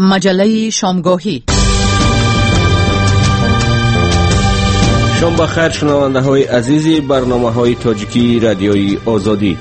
مجله شامگاهی. شام بخیر شنونده های عزیزی برنامه های تاجیکی رادیوی آزادی.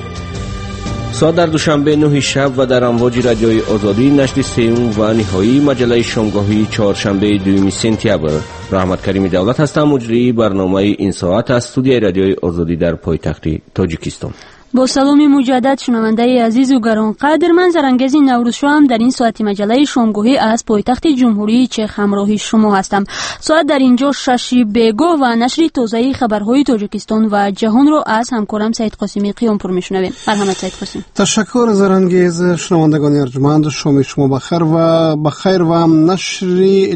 ساعت در دوشنبه 9 شب و در امواج رادیوی آزادی نشر سوم و نهایی مجله شامگاهی چهارشنبه 2 سپتامبر. رحمت کریمی دولت هستم، مجری برنامه این ساعت از استودیوی رادیوی آزادی در پایتخت تاجیکستان. با سلام مجدد شنونده عزیز و گرانقدر، من زرنگزی نوروزشو هم در این ساعت مجله شامگاهی از پایتخت جمهوری چک همراه شما هستم. ساعت در اینجا 6 بگو و نشر تازه خبرهای تاجیکستان و جهان رو از همکارم سید قاسمی قیامپور میشنویم. مرحمت سید قاسمی. تشکر زرنگز. شنوندگان ارجمند، شام شما بخیر و بخیر و نشر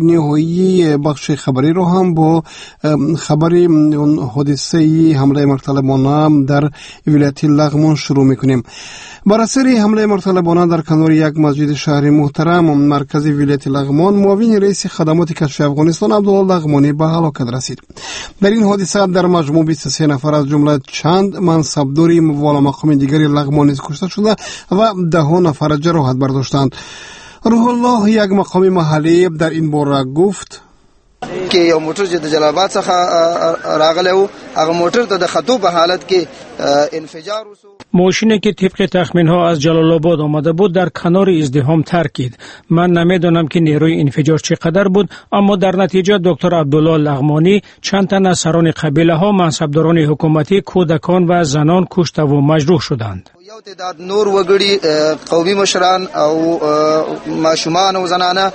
نهایی بخش خبری رو هم با خبری اون حادثه حمله مرتلبانه در ولایت لغمان شروع میکنیم. بر اثر حمله مرتلبانه در کنار یک مسجد شهر محترم مرکزی ولایت لغمان، معاون رئیس خدمات کشف افغانستان عبدالله لغمانی به هلاکت رسید. در این حادثه در مجموع 23 نفر از جمله چند منصبدار والا مقام دیگری لغمانی کشته شده و 10 نفر جراحت برداشتند. روح الله، یک مقام محلی، در این باره گفت که یو موټر چې د جلال څخه راغلی و، هغه موټر ته د خطو په حالت کې انفجار وشو. ماشینی که طبق تخمین ها از جلال آباد آمده بود در کنار ازدحام ترکید. من نمیدونم که نیروی انفجار چقدر بود، اما در نتیجه دکتر عبدالله لغمانی چند تن از سران قبیله ها، منصبداران حکومتی، کودکان و زنان کشته و مجروح شدند. یو تعداد نور وګړي قومي مشران او ماشومان او زنانه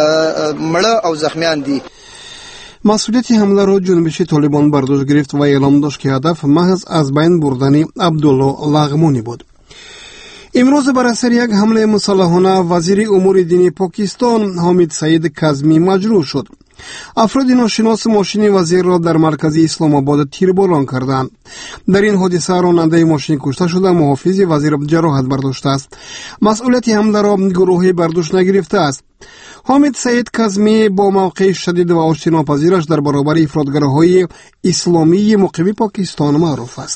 مړه او زخمیان دي. مسئولیت حمله را جنبش طالبان بر دوش گرفت و اعلام داشت که هدف محض از بین بردن عبدالله لغمانی بود. امروز بر اثر یک حمله مسلحانه وزیر امور دینی پاکستان حامد سعید کاظمی مجروح شد. افراد ناشناس ماشین وزیر را در مرکز اسلام آباد تیرباران کردند. در این حادثه راننده ماشین کشته شده، محافظ وزیر جراحت برداشته است. مسئولیت حمله را گروهی بر دوش نگرفته است. حامد سعید کاظمی با موقع شدید و آشتیناپذیرش در برابر افراطگراهای اسلامی مقیم پاکستان معروف است.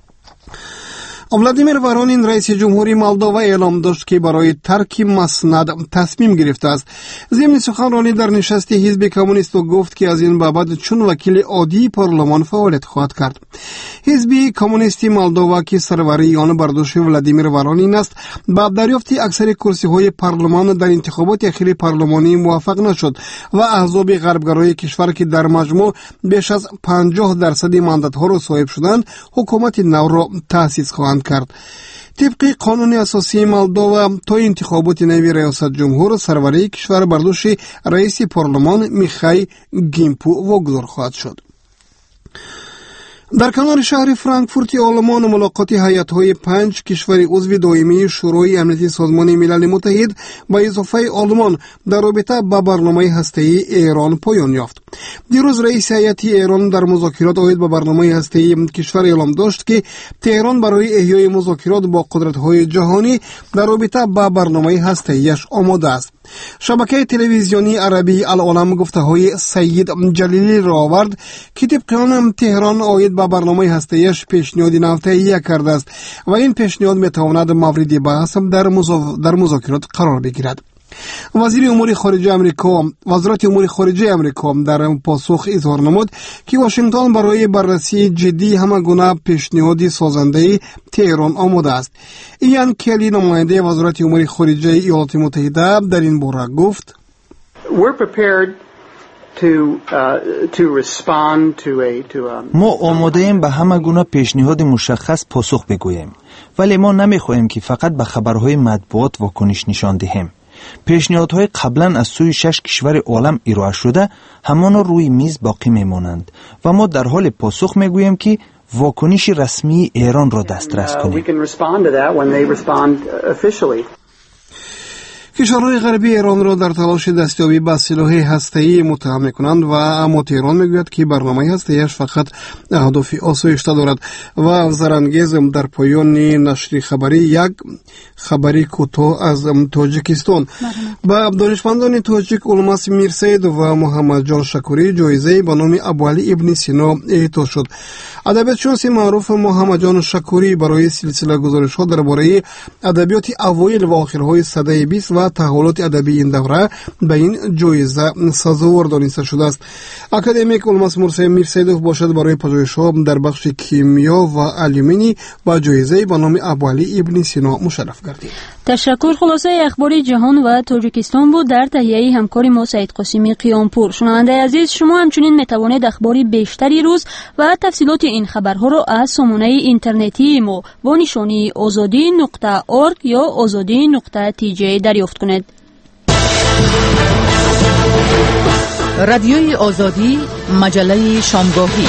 ولادیمیر ورونین رئیس جمهوری مولداوا اعلام داشت که برای ترک مسند تصمیم گرفته است. ضمن سخنرانی در نشست حزب کمونیست گفت که از این بابت چون وکیل عادی پارلمان فعالیت خواهد کرد. حزب کمونیستی مولداوا که سروری آن بر دوش ولادیمیر ورونین است، با دریافت اکثر کرسی‌های پارلمان در انتخابات اخیر پارلمانی موفق نشد و احزاب غربگرای کشور که در مجموع بیش از 50% ماندات‌ها را صاحب شدند، حکومت نو را تأسیس خواهند کرد. طبق قانون اساسی مولداوا تا انتخابات نوی ریاست جمهور سروری کشور بر دوش رئیس پارلمان میخای گیمپو واگذار خواهد شد. در کنار شهر فرانکفورت آلمان ملاقات هیئت‌های 5 کشور عضو دائمی شورای امنیتی سازمان ملل متحد با اضافه آلمان در رابطه با برنامه هسته‌ای ایران پایان یافت. دیروز رئیس هیئت ایران در مذاکرات عاید به برنامه هسته‌ای کشور اعلام داشت که تهران برای احیای مذاکرات با قدرت‌های جهانی در رابطه با برنامه هسته‌ایش آماده است. شبکه تلویزیونی عربی العالم گفته‌های سید جلیلی را آورد که طبق آن تهران عاید به برنامه هسته‌ایش پیشنهاد نو تهیه کرده است و این پیشنهاد می‌تواند مورد بحث در مذاکرات قرار بگیرد. وزارت امور خارجه امریکا در پاسخ اظهار نمود که واشنگتن برای بررسی جدی همه گونه پیشنهاد سازنده تهران آماده است. ایان کلی، نماینده وزارت امور خارجه ایالات متحده، در این باره گفت: ما آماده ایم به همه گونه پیشنهاد مشخص پاسخ بگوییم، ولی ما نمیخواهیم که فقط به خبرهای مطبوعات واکنش نشان دهیم. پیشنهادهای قبلا از سوی 6 کشور عالم ارائه شده همان روی میز باقی میمانند و ما در حال پاسخ میگوییم که واکنش رسمی ایران را دسترس کنیم. کشورهای غربی ایران را در تلاش دستیابی به سلاح هسته‌ای متهم می‌کنند و اما تهران میگوید که برنامه هسته‌ایش فقط اهداف آسایشته دارد. و زرنگز در پایان نشر خبری یک خبری کوتاه از تاجیکستان. با دانشمندان تاجیک اولماس میرسید و محمد جان شکوری جایزه به نام ابوعلی ابن سینا اعطا شد. ادبیاتشناس معروف محمد جان شکوری برای سلسله گزارش‌ها درباره ادبیات اوایل و آخرهای سده 20 و و تحولات ادبی این دوره به این جایزه سزاوار دانسته شده است. اکادمیک الماس مرسی میرسیدوف باشد برای پژوهش‌ها در بخش کیمیا و آلومینی با جایزه به نام ابوعلی ابن سینا مشرف گردید. تشکر. خلاصه اخبار جهان و تاجیکستان بود در تهیه همکار ما سعید قاسمی قیامپور. شنونده عزیز، شما همچنین میتوانید اخباری بیشتری روز و تفصیلات این خبرها را از سامانه اینترنتی ما با نشانی azadi.org یا azadi.tj دریافت کنید. رادیوی آزادی، مجله شامگاهی.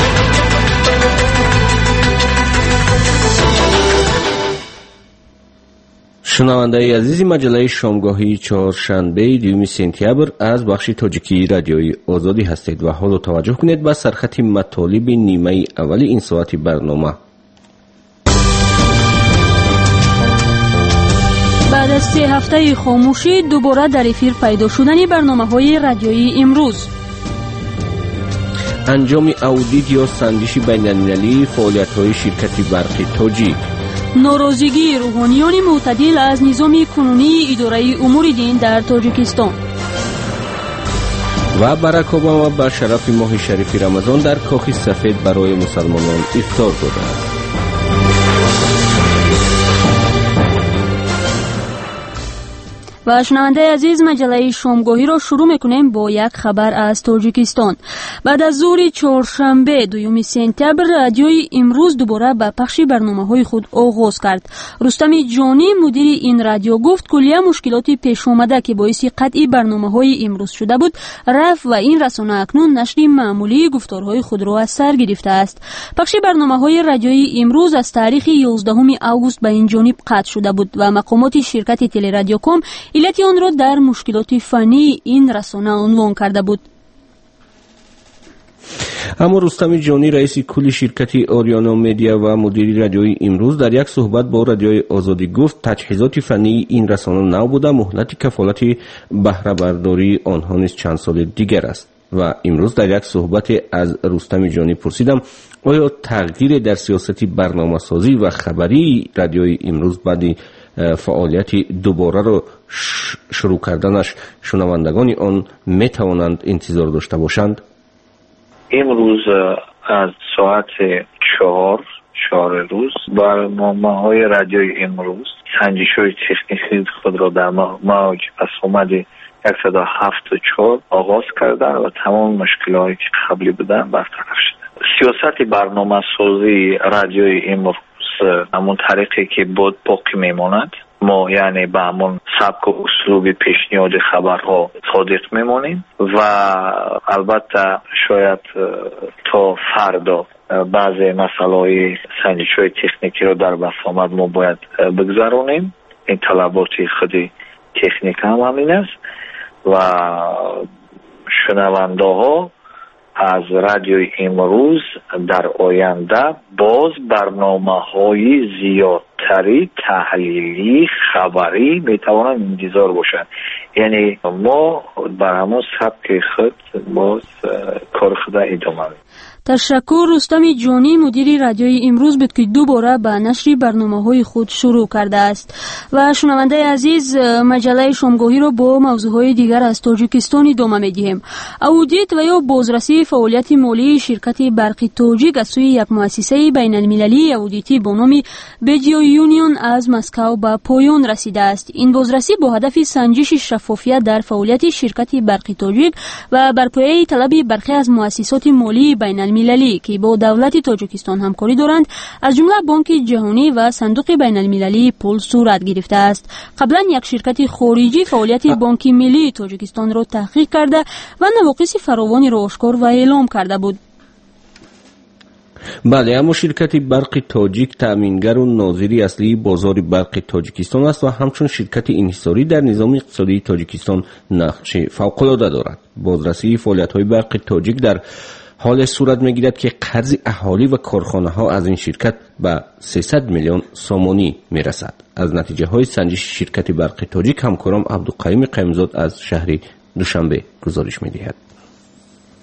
شنونده عزیزی، مجله شامگاهی چهارشنبه 2 سپتامبر از بخش تاجیکی رادیوی آزادی هستید و حالا توجه کنید به سرخط مطالب نیمه اول این ساعت برنامه. بعد از 3 هفته خاموشی دوباره در افیر پیدا شدن برنامه‌های رادیویی امروز. انجام اودیت یا سنجش بین‌المللی فعالیت‌های شرکت برق تاجیک. ناراضگی روحانیان معتدل از نظام کنونی اداره امور دین در تاجیکستان. و باراک اوباما به شرف ماه شریف رمضان در کاخ سفید برای مسلمانان افطار داده است. و شنونده عزیز، مجله شامگاهی را شروع میکنیم با یک خبر از تاجیکستان. بعد از ظهر چهارشنبه 2 سپتامبر رادیوی امروز دوباره به پخش برنامه‌های خود آغاز کرد. رستم جانی مدیر این رادیو گفت کلیه مشکلاتی پیش آمده که باعث قطع برنامه‌های امروز شده بود رفت و این رسانه اکنون نشر معمولی گفتارهای خود را از سر گرفته است. پخش برنامه‌های رادیویی امروز از تاریخ 11 آگوست به این جانب قطع شده بود و مقامات شرکت تلرادیوکام علت آن را در مشکلات فنی این رسانه عنوان کرده بود. اما رستم جانی رئیس کل شرکت آریانا مدیا و مدیر رادیوی امروز در یک صحبت با رادیوی آزادی گفت تجهیزات فنی این رسانه نبوده، مهلت کفالت بهره برداری آنها نیز چند سال دیگر است. و امروز در یک صحبت از رستم جانی پرسیدم آیا تغییر در سیاست برنامه سازی و خبری رادیوی امروز بعد فعالیت دوباره رو شروع کردنش شنوندگان آن می توانند انتظار داشته باشند؟ امروز از ساعت 4 روز برنامه‌های رادیوی امروز سنجش‌های تکنیکی خود را در موج پس آمد 107.4 آغاز کردن و تمام مشکلاتی که قبلی بودن برطرف شد. سیاست برنامه سازی رادیوی امروز همون طریقی که بود باقی میماند. ما یعنی به همون سبک و اسلوب پیشنهاد خبرها صادق میمونیم و البته شاید تا فردا بعضی مسائل سنجش‌های تکنیکی رو در بسامد ما باید بگذارونیم. این طلبات خود تکنیک هم همین است و شنونده ها از رادیوی امروز در آینده باز برنامه‌های زیادتری تحلیلی خبری میتوانند انتظار باشند. یعنی ما بر همون سبک خود باز کار خود ادامه میدیم. تشکر. رستم جانی مدیر رادیوی امروز بود که دوباره به نشر برنامه‌های خود شروع کرده است. و شنونده عزیز، مجله شامگاهی را با موضوعهای دیگر از تاجیکستان ادامه می‌دهیم. اودیت و یا بازرسی فعالیت مالی شرکت برق تاجیک از سوی یک مؤسسه بین‌المللی اودیتی به نام بیجیو یونیون از مسکو به پایان رسیده است. این بازرسی با هدف سنجش شفافیت در فعالیت شرکت برق تاجیک و برپایه طلب برخی از مؤسسات مالی بین‌المللی که با دولت تاجیکستان همکاری دارند از جمله بانک جهانی و صندوق بین المللی پول صورت گرفته است. قبلا یک شرکت خارجی فعالیت بانک ملی تاجیکستان را تحقیق کرده و نواقص فراوانی را آشکار و اعلام کرده بود. بله، اما شرکت برق تاجیک تأمینگر و ناظری اصلی بازار برق تاجیکستان است و همچون شرکت انحصاری در نظام اقتصادی تاجیکستان نقش فوق‌العاده دارد. بازرسی فعالیت‌های برق تاجیک در حال صورت می‌گیرد که قرض اهالی و کارخانه‌ها از این شرکت به 300 میلیون سومانی می‌رسد. از نتیجه‌های سنجش شرکت برق تاجیک همکارم عبدالقیوم قیمزاد از شهر دوشنبه گزارش می‌دهد.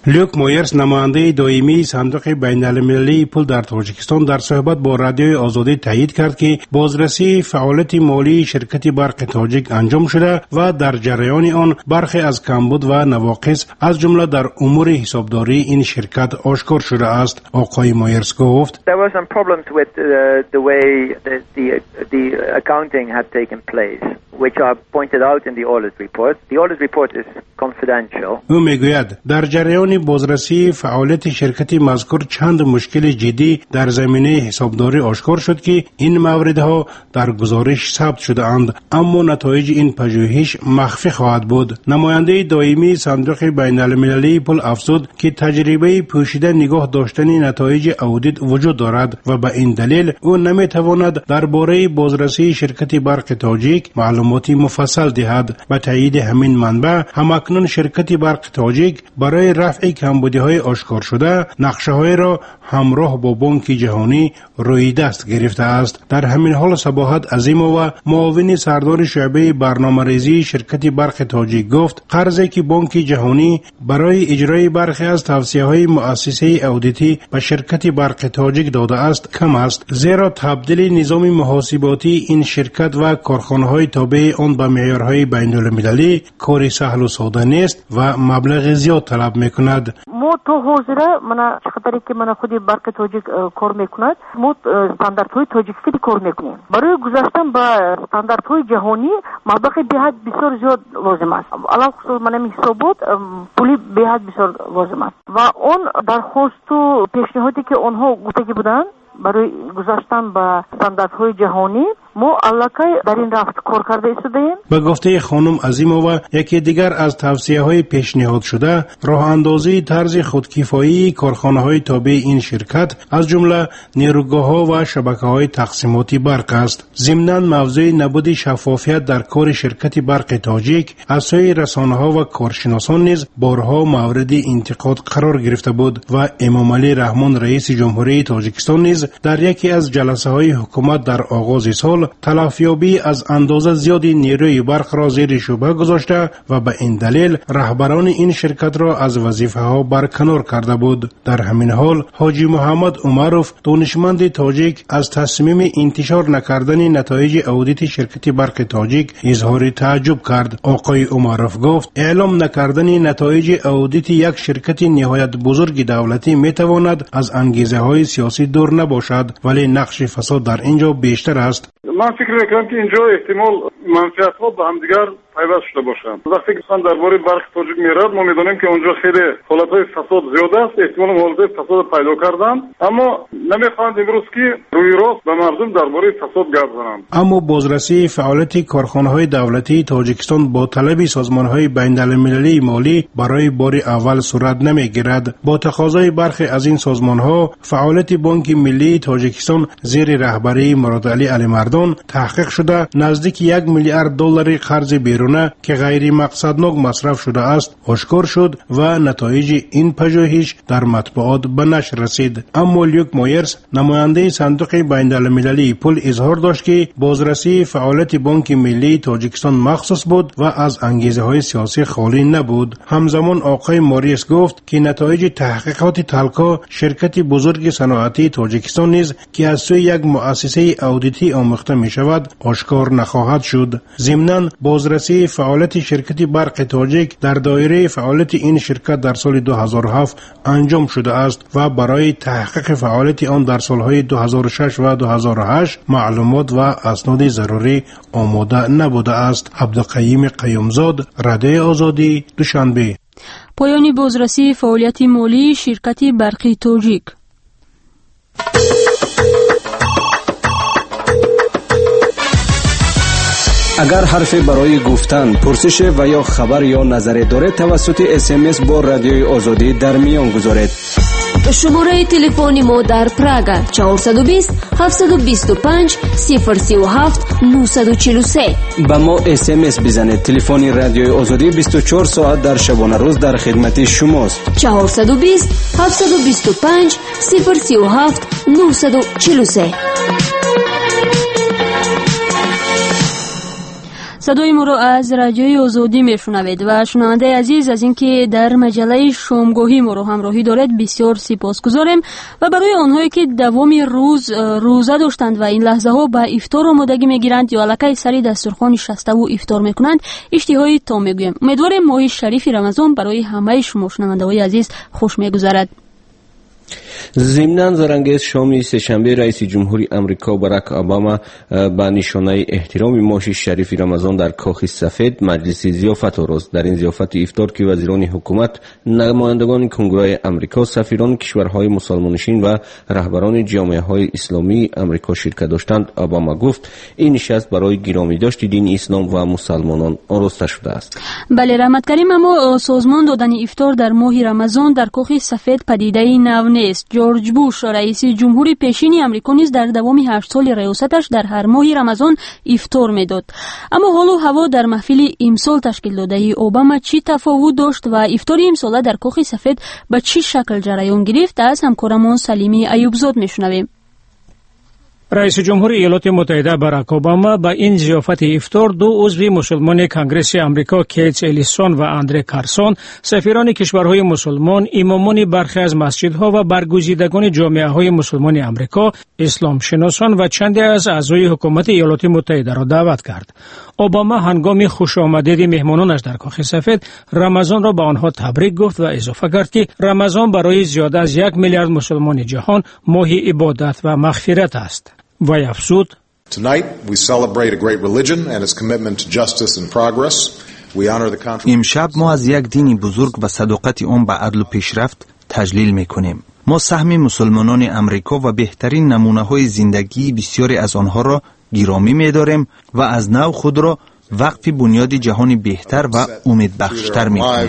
لیوک مویرس نماینده دائمی صندوق بین‌المللی پول در تاجیکستان در صحبت با رادیوی آزادی تایید کرد که بازرسی فعالیت مالی شرکت برق تاجیک انجام شده و در جریان آن برخی از کمبود و نواقص از جمله در امور حسابداری این شرکت آشکار شده است. آقای مویرس گفت There were some problems with the way the accounting had taken place, which are pointed out in the audit report. The audit report is confidential. او میگوید در جریان بازرسی فعالیت شرکت مذکور چند مشکل جدی در زمینه حسابداری آشکار شد که این موردها در گزارش ثبت شده اند، اما نتایج این پژوهش مخفی خواهد بود. نماینده دائمی صندوق بین‌المللی پول افزود که تجربه پوشیده نگاه داشتن نتایج اودیت وجود دارد و به این دلیل او نمیتواند درباره بازرسی شرکت برق تاجیک معلوماتی مفصل دهد. به تایید همین منبع همکنون شرکت برق تاجیک برای رفع کمبودی‌های آشکار شده نقشه‌های را همراه با بانک جهانی روی دست گرفته است. در همین حال صباحت عظیمова معاون سردار شعبه برنامه‌ریزی شرکت برق تاجیک گفت قرضی که بانک جهانی برای اجرای برخی از توصیه‌های مؤسسه اودیتی به شرکت برق تاجیک داده است کم است، زیرا تبدیل نظام محاسباتی این شرکت و کارخانه‌های تابع آن به معیارهای بین‌المللی کار سهل و ساده نیست و مبلغ زیاد طلب می‌کند. مو تو حوزه من خاطری که من خودی برق تاجیک کار می‌کند، مو استانداردهای تاجیکی کار می‌کنیم. برای گذشتن به استانداردهای جهانی مبلغ بهت بسیار زیاد لازم است. علاوه خصوص من حسابات پولی بهت بسیار لازم است و اون درخواست و پیشنهادی که آنها گفته بودند برای گذاشتن به استانداردهای جهانی ما علاقه در این رفت کار کرده ایستادیم. به گفته خانم عظیمова یکی دیگر از توصیه‌های پیشنهاد شده راه اندازی طرز خودکفایی کارخانه‌های تابع این شرکت از جمله نیروگاه‌ها و شبکه‌های تقسیماتی برق است. ضمناً موضوع نبود شفافیت در کار شرکت برق تاجیک از سوی رسانه‌ها و کارشناسان نیز بارها مورد انتقاد قرار گرفته بود و امامعلی رحمان رئیس جمهوری تاجیکستان نیز در یکی از جلسه‌های حکومت در آغاز سال تلافیابی از اندازه زیادی نیروی برق را زیر شبهه گذاشته و به این دلیل رهبران این شرکت را از وظیفه‌ها برکنار کرده بود. در همین حال حاجی محمد عمروف دانشمند تاجیک از تصمیم انتشار نکردن نتایج اودیت شرکت برق تاجیک اظهار تعجب کرد. آقای عمروف گفت اعلام نکردن نتایج اودیت یک شرکت نهایت بزرگ دولتی میتواند از انگیزه‌های سیاسی دور نباشد، ولی نقش فساد در اینجا بیشتر است. من فکر میکنم که اینجا احتمال منفعت‌ها به هم دیگر پیوست شده باشند. وقتی که من درباره برق تاجیک میرد ما میدونیم که اونجا خیلی حالت‌های فساد زیاد است، احتمال حالت‌های فساد پیدا کردن، اما نمیخواند امروز که روی راست به مردم درباره فساد گپ زنند. اما بازرسی فعالیت کارخانه‌های دولتی تاجیکستان با طلب سازمان‌های بین‌المللی مالی برای بار اول صورت نمیگیرد. با تقاضای برخی از این سازمان‌ها فعالیت بانک ملی تاجیکستان زیر رهبری مرادعلی علیمردان تحقیق شده نزدیک 1 میلیارد دلار قرض بیرونه که غیر مقصدناک مصرف شده است آشکار شد و نتایج این پژوهش در مطبوعات به نشر رسید. اما لیوک مویرس نماینده صندوق بین‌المللی پول اظهار داشت که بازرسی فعالیت بانک ملی تاجیکستان مخصوص بود و از انگیزه‌های سیاسی خالی نبود. همزمان آقای موریس گفت که نتایج تحقیقات تلکا شرکت بزرگ صنعتی تاجیکستان نیز که از سوی یک مؤسسه اودیتی آموخته می شود آشکار نخواهد شد. ضمناً بازرسی فعالیت شرکت برق تاجیک در دایره فعالیت این شرکت در سال 2007 انجام شده است و برای تحقیق فعالیت آن در سالهای 2006 و 2008 معلومات و اسناد ضروری آماده نبوده است. عبدالقیوم قیومزاد، رادیوی آزادی، دوشنبه. پایان بازرسی فعالیت مالی شرکت برق تاجیک. اگر حرفی برای گفتن، پرسش و یا خبر یا نظری دارید توسط SMS با رادیوی آزادی در میان گذارید. شماره تلفن ما در پراگ 420 725 037 943. با ما SMS بزنید. تلفن رادیوی آزادی 24 ساعت در شبانه روز در خدمت شماست. 420 725 037 943. صدای ما را از رادیوی آزادی میشنوید و شنونده عزیز از اینکه در مجله شامگاهی ما را همراهی دارید بسیار سپاسگزاریم و برای آنهایی که دوام روز روزه داشتند و این لحظه ها به افطار آمادگی میگیرند یا الکی سری دسترخوان شسته و افطار میکنند اشتهای تا میگویم. امیدواریم ماه شریف رمضان برای همه شما شنونده های عزیز خوش میگذرد. ضمناً زرانگیز شام سه‌شنبه رئیس جمهوری آمریکا باراک اوباما با نشانه احترام ماه شریف رمضان در کاخ سفید مجلس ضیافت آورد. در این ضیافت افطار که وزیران حکومت، نمایندگان کنگره آمریکا، سفیران کشورهای مسلمانشین و رهبران جامعه‌های اسلامی آمریکا شرکت داشتند، اوباما گفت این نشست برای گرامی داشت دین اسلام و مسلمانان آراسته شده است. بله رحمت کریم، اما سازمان دادن افطار در ماه رمضان در کاخ سفید پدیده نو نیست. جورج بوش رئیس جمهوری پیشین آمریکا نیز در دوام 8 سال ریاستش در هر ماه رمضان افطار میداد. اما حال و هوا در محفل امسال تشکیل داده اوباما چی تفاوت داشت و افطار امسال در کاخ سفید به چه شکل جریان گرفت؟ از همکارمون سلیمی ایوبزاد میشنویم. رئیس جمهوری ایالات متحده باراک اوباما با این ضیافت افطار دو عضو مسلمان کنگره آمریکا کیت الیسون و اندره کارسون، سفیران کشورهای مسلمان، امامان برخی از مسجدها و برگزیدگان جامعه‌های مسلمان آمریکا، اسلام شناسان و چندی از اعضای حکومت ایالات متحده را دعوت کرد. اوباما هنگام خوش آمدید مهمانانش در کاخ سفید رمضان را به آنها تبریک گفت و اضافه کرد که رمضان برای زیاد از 1 میلیارد مسلمان جهان ماه عبادت و مغفرت است. و افزود: امشب ما از یک دین بزرگ و صداقت آن به عدل و پیشرفت تجلیل میکنیم. ما سهم مسلمانان امریکا و بهترین نمونه‌های زندگی بسیاری از آنها را گرامی می‌داریم و از نو خود را وقف بنیاد جهانی بهتر و امیدبخشتر می‌کنیم.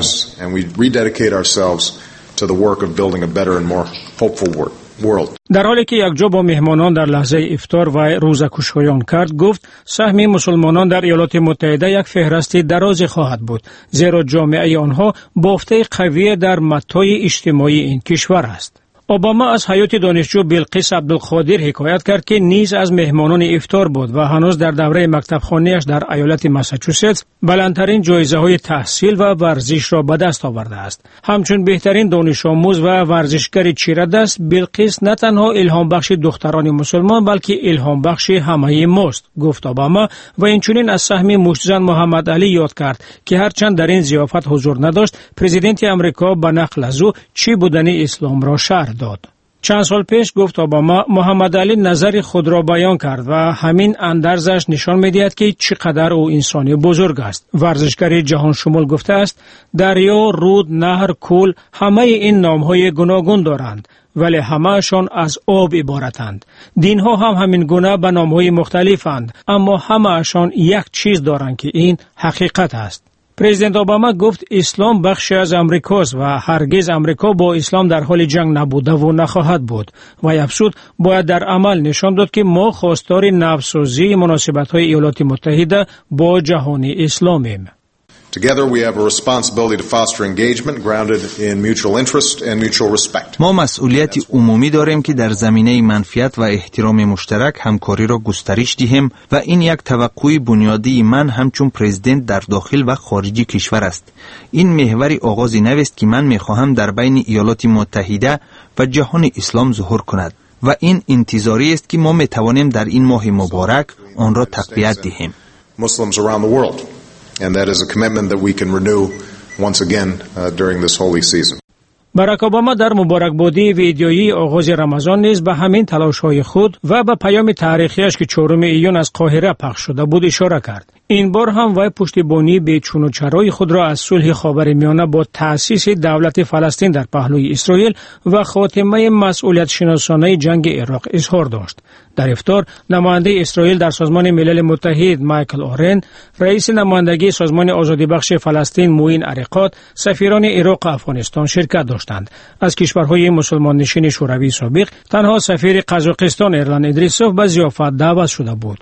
در حالی که یک جا با مهمانان در لحظه افطار و روزه کوشایان کرد، گفت سهم مسلمانان در ایالات متحده یک فهرست دراز خواهد بود، زیرا جامعه آنها بافته قوی در متاع اجتماعی این کشور است. اوباما از حیات دانشجو بلقیس عبدالقادر حکایت کرد که نیز از مهمانان افطار بود و هنوز در دوره مکتبخانه‌اش در ایالت ماساچوست بلندترین جایزه‌های تحصیل و ورزش را به دست آورده است. همچون بهترین دانش آموز و ورزشکار چیره دست، بلقیس نه تنها الهام بخش دختران مسلمان بلکه الهام بخش همه ماست، گفت اوباما و اینچنین از سهم مشتزن محمد علی یاد کرد که هرچند در این ضیافت حضور نداشت، پرزیدنت آمریکا به نقل از او چی بودن اسلام را شرح داد. چند سال پیش گفت اوباما محمد علی نظر خود را بیان کرد و همین اندرزش نشان می‌دهد که چقدر او انسانی بزرگ است. ورزشکار جهان شمول گفته است دریا، رود، نهر، کوه همه این نام‌های گوناگون دارند ولی همه‌شان از آب عبارتند. دین‌ها هم همین گونه به نام‌های مختلفند اما همه‌شان یک چیز دارند که این حقیقت است. پرزیدنت اوباما گفت اسلام بخشی از امریکاست و هرگز امریکا با اسلام در حال جنگ نبوده و نخواهد بود و افزود باید در عمل نشان داد که ما خواستار نوسازی مناسبت‌های ایالات متحده با جهان اسلامیم. Together we have a responsibility to foster engagement grounded in mutual interest and mutual respect. ما مسئولیت عمومی داریم که در زمینه منفعت و احترام مشترک همکاری را گسترش دهیم و این یک توقع بنیادی من همچون پرزیدنت در داخل و خارج کشور است. این محور آغاز نوی است که من می‌خواهم در بین ایالات متحده و جهان اسلام ظهور کند و این انتظاری است که ما می‌توانیم در این ماه مبارک آن را تقویت دهیم. Muslims around the world. And that is a commitment that we can renew once again during this holy season. باراک اوباما در مبارکبادی ویدیویی آغاز رمضان نیز به همین تلاش‌های خود و به پیام تاریخیش که 4 ایون از قاهره پخش شده بود اشاره کرد. این بار هم وی پشتیبانی به چون و چرای خود را از صلح خاورمیانه با تأسیس دولت فلسطین در پهلوی اسرائیل و خاتمه مسئولیت شناسانه جنگ عراق اظهار داشت. در افطار نماینده اسرائیل در سازمان ملل متحد مایکل اورن، رئیس نمایندگی سازمان آزادی بخش فلسطین موین عریقات، سفیران عراق و افغانستان شرکت داشتند. از کشورهای مسلمان نشین شوروی سابق تنها سفیر قزاقستان ایرلان ادریسوف به ضیافت دعوت شده بود.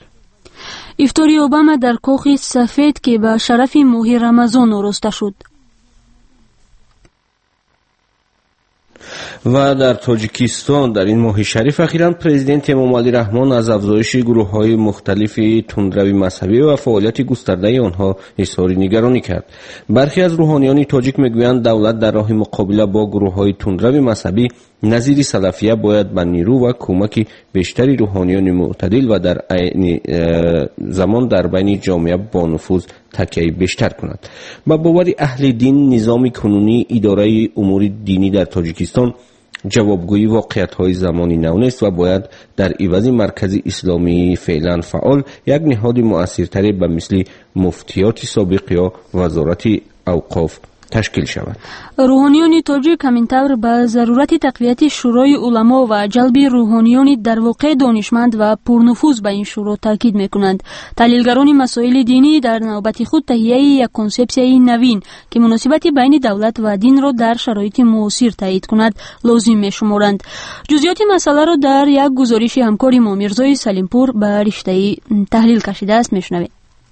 افطاری اوباما در کاخ سفید که به شرف ماه رمضان آراسته شد. و در تاجیکستان در این ماه شریف اخیراً پرزیدنت امام علی رحمان از افزایش گروه‌های مختلف تندروی مذهبی و فعالیت گسترده آنها اظهار نگرانی کرد. برخی از روحانیان تاجیک میگویند دولت در راه مقابله با گروه‌های تندروی مذهبی نظیر سلفیه باید به نیرو و کمک بیشتری روحانیان معتدل و در عین زمان در بین جامعه با نفوذ تکیه بیشتر کند. با باور اهل دین نظام کنونی اداره امور دینی در تاجیکستان جوابگویی واقعیت‌های زمانی نو نیست و باید در عوض مرکز اسلامی فعلا فعال یک نهاد مؤثرتر به مثل مفتیات سابق یا وزارت اوقاف تشکیل شود. روحانیان تاجیک همینطور به ضرورت تقویت شورای علما و جلب روحانیان در واقع دانشمند و پرنفوذ به این شورا تاکید میکنند. تحلیلگران مسائل دینی در نوبت خود تهیه یک کنسپسیای نوین که مناسبت بین دولت و دین را در شرایط معاصر تایید کند لازم میشمارند. جزئیات مسئله را در یک گزارش همکار ما میرزای سلیمپور به رشته تحلیل کشیده است. میشنوید.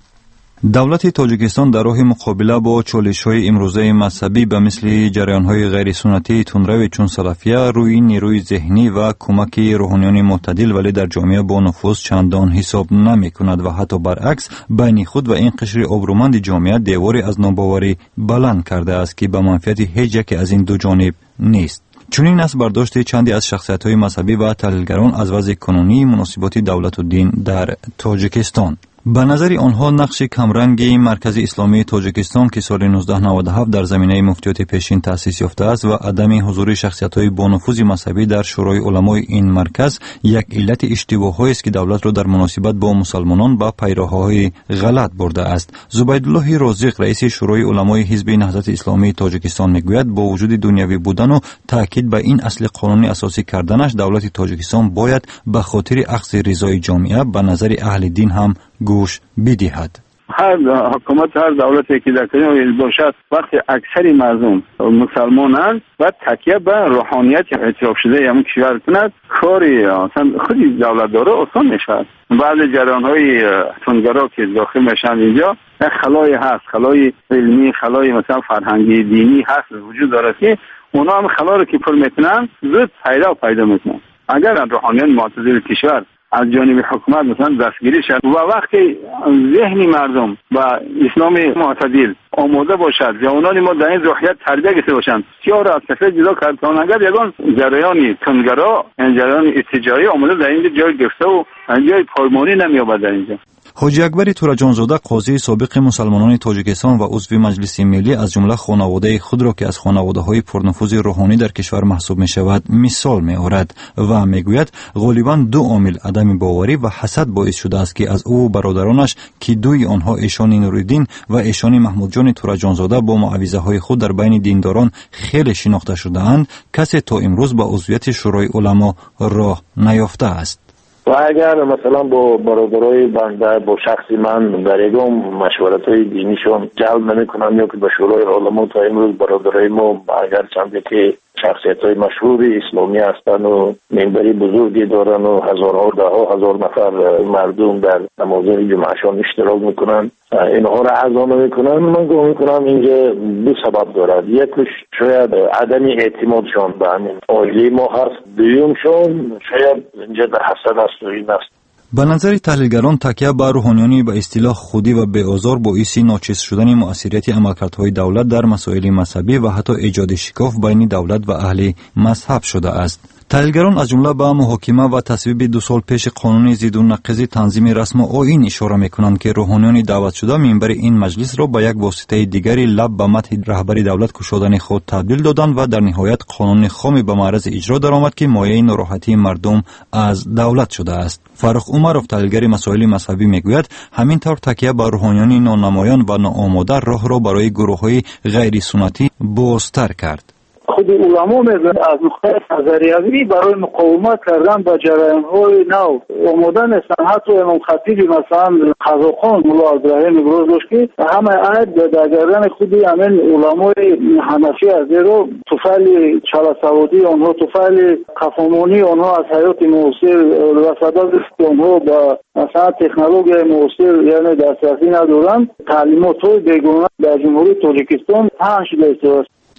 دولت تاجیکستان در راه مقابله با چالش‌های امروزه مذهبی به مثل جریان‌های غیر سنتی تندرو چون سلفیه روی نیروی ذهنی و کمک روحانیان معتدل ولی در جامعه با نفوذ چندان حساب نمی‌کند و حتی برعکس بین خود و این قشر آبرومند جامعه دیواری از ناباوری بلند کرده است که به منفعت هیچ یک از این دو جانب نیست. چنین است برداشت چندی از شخصیت‌های مذهبی و تحلیلگران از وضع کنونی مناسبات دولت و دین در تاجیکستان. به نظر آنها نقش کمرنگی مرکز اسلامی تاجیکستان که سال 1997 در زمینه مفتیات پیشین تأسیس یافته است و عدم حضور شخصیت‌های با نفوذ مذهبی در شورای علمای این مرکز یک علت اشتباهی است که دولت را در مناسبت با مسلمانان به پیراهه‌های غلط برده است. زبیدالله رازق رئیس شورای علمای حزب نهضت اسلامی تاجیکستان میگوید با وجود دنیوی بودن و تاکید به این اصل قانونی اساسی کردنش دولت تاجیکستان باید به خاطر اخذ رضای جامعه به نظر اهل دین هم گوش بدهد. هر حکومت هر دولتی که در کنار باشد وقتی اکثر مردم مسلمانند و تکیه به روحانیت اعتراف شده همون کشور کند کاری اصلا خودی دولت داره آسان میشود. بعض جریان‌های تندگرا که داخل میشن اینجا خلای هست، خلای علمی، خلای مثلا فرهنگی دینی هست وجود داره که اونا هم خلا رو که پر میکنن زود پیدا میکنن. اگر روحانیان معتدل کشور از جانب حکومت مثلا دستگیری شد و وقتی ذهن مردم و اسلام معتدل آماده باشد جوانان ما در این روحیت تربیت گرفته باشند سیاه را از سفید جدا کردن اگر یگان جریان تندگرا جریان اتجاهی آماده در اینجا جای گرفته و جای پایمانی نمی‌یابد در اینجا. حاجی اکبر تورجانزاده قاضی سابق مسلمانان تاجیکستان و عضو مجلس ملی از جمله خانواده خود را که از خانواده‌های پرنفوذ روحانی در کشور محسوب می‌شود مثال می‌آورد و می‌گوید غالباً دو عامل عدم باوری و حسد باعث شده است که از او و برادرانش که دوی آنها ایشان نوری‌الدین و ایشان محمود جان تورجانزاده با معاوضه‌های خود در بین دینداران خیلی شناخته شده‌اند کسی تا امروز به عضویت شورای علما راه نیافته است. و اگر مثلا با برادرای بنده با شخصی من در یکم مشورت‌های دینیشون جلب نمی‌کنم یا که به شورای علما تا امروز برادرای ما اگر چند که شخصیت‌های مشهور اسلامی هستند و منبری بزرگی دارن و هزارها ده هزار نفر مردم در نمازهای جمعهشان اشتراک میکنن اینها را اعضا میکنن. من گمان میکنم اینجا دو سبب دارد. یکیش شاید عدم اعتمادشان به همین عائله ما هست، دویمشون شاید اینجا در حسد است و این است. به نظر تحلیلگران تکیه بر روحانیانی به اصطلاح خودی و بی‌آزار باعث ناچیز شدن مؤثریت عملکردهای دولت در مسائل مذهبی و حتی ایجاد شکاف بین دولت و اهل مذهب شده است. تحلیلگران از جمله به محاکمه و تصویب 2 سال پیش قانون ضد نقض تنظیم رسم آیین اشاره میکنند که روحانیان دعوت شده منبر این مجلس را به یک واسطه دیگری لب به مدح رهبر دولت کشادن خود تبدیل دادند و در نهایت قانون خامی به معرض اجرا درآمد که مایه ناراحتی مردم از دولت شده است. فرخ عمرов تحلیلگر مسائل مذهبی میگوید همینطور تکیه بر روحانیان نانمایان و ناآماده راه را برای گروه‌های غیر سنتی بازتر کرد. خود علما از نقطه نظریوی برای مقاومت کردن با جریان‌های نو آماده نیستن. حتی امام خطیب مثلا قزاقان مولا ابراهیم ابراز داشت که همه عید در گردن خودی همین علمای حنفی از رو طفل چالسوادی آنها طفل قفامانی آنها از حیات معاصر و سبب آنها با مثلا تکنولوژی معاصر یعنی دسترسی ندارند. تعلیمات های بیگانه در جمهوری تاجیکستان پخش شده است.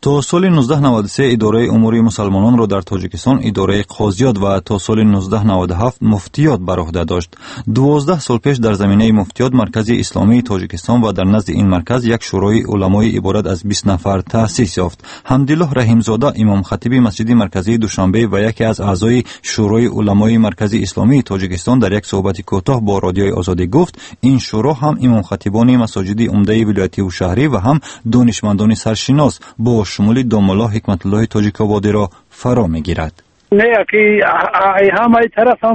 تا سال 1993 اداره امور مسلمانان را در تاجیکستان اداره قاضیات و تا سال 1997 مفتیات بر عهده داشت. 12 سال پیش در زمینه مفتیات مرکز اسلامی تاجیکستان و در نزد این مرکز یک شورای علمای عبارت از 20 نفر تأسیس یافت. حمدالله رحیمزاده امام خطیب مسجد مرکزی دوشنبه و یکی از اعضای شورای علمای مرکز اسلامی تاجیکستان در یک صحبت کوتاه با رادیوی آزادی گفت این شورا هم امام خطیبان مساجد عمده ولایتی و شهری و هم دانشمندان سرشناس با شمول دوملا حکمت الله تاجیک‌آبادی را فرا میگیرد. نه که هم ای طرف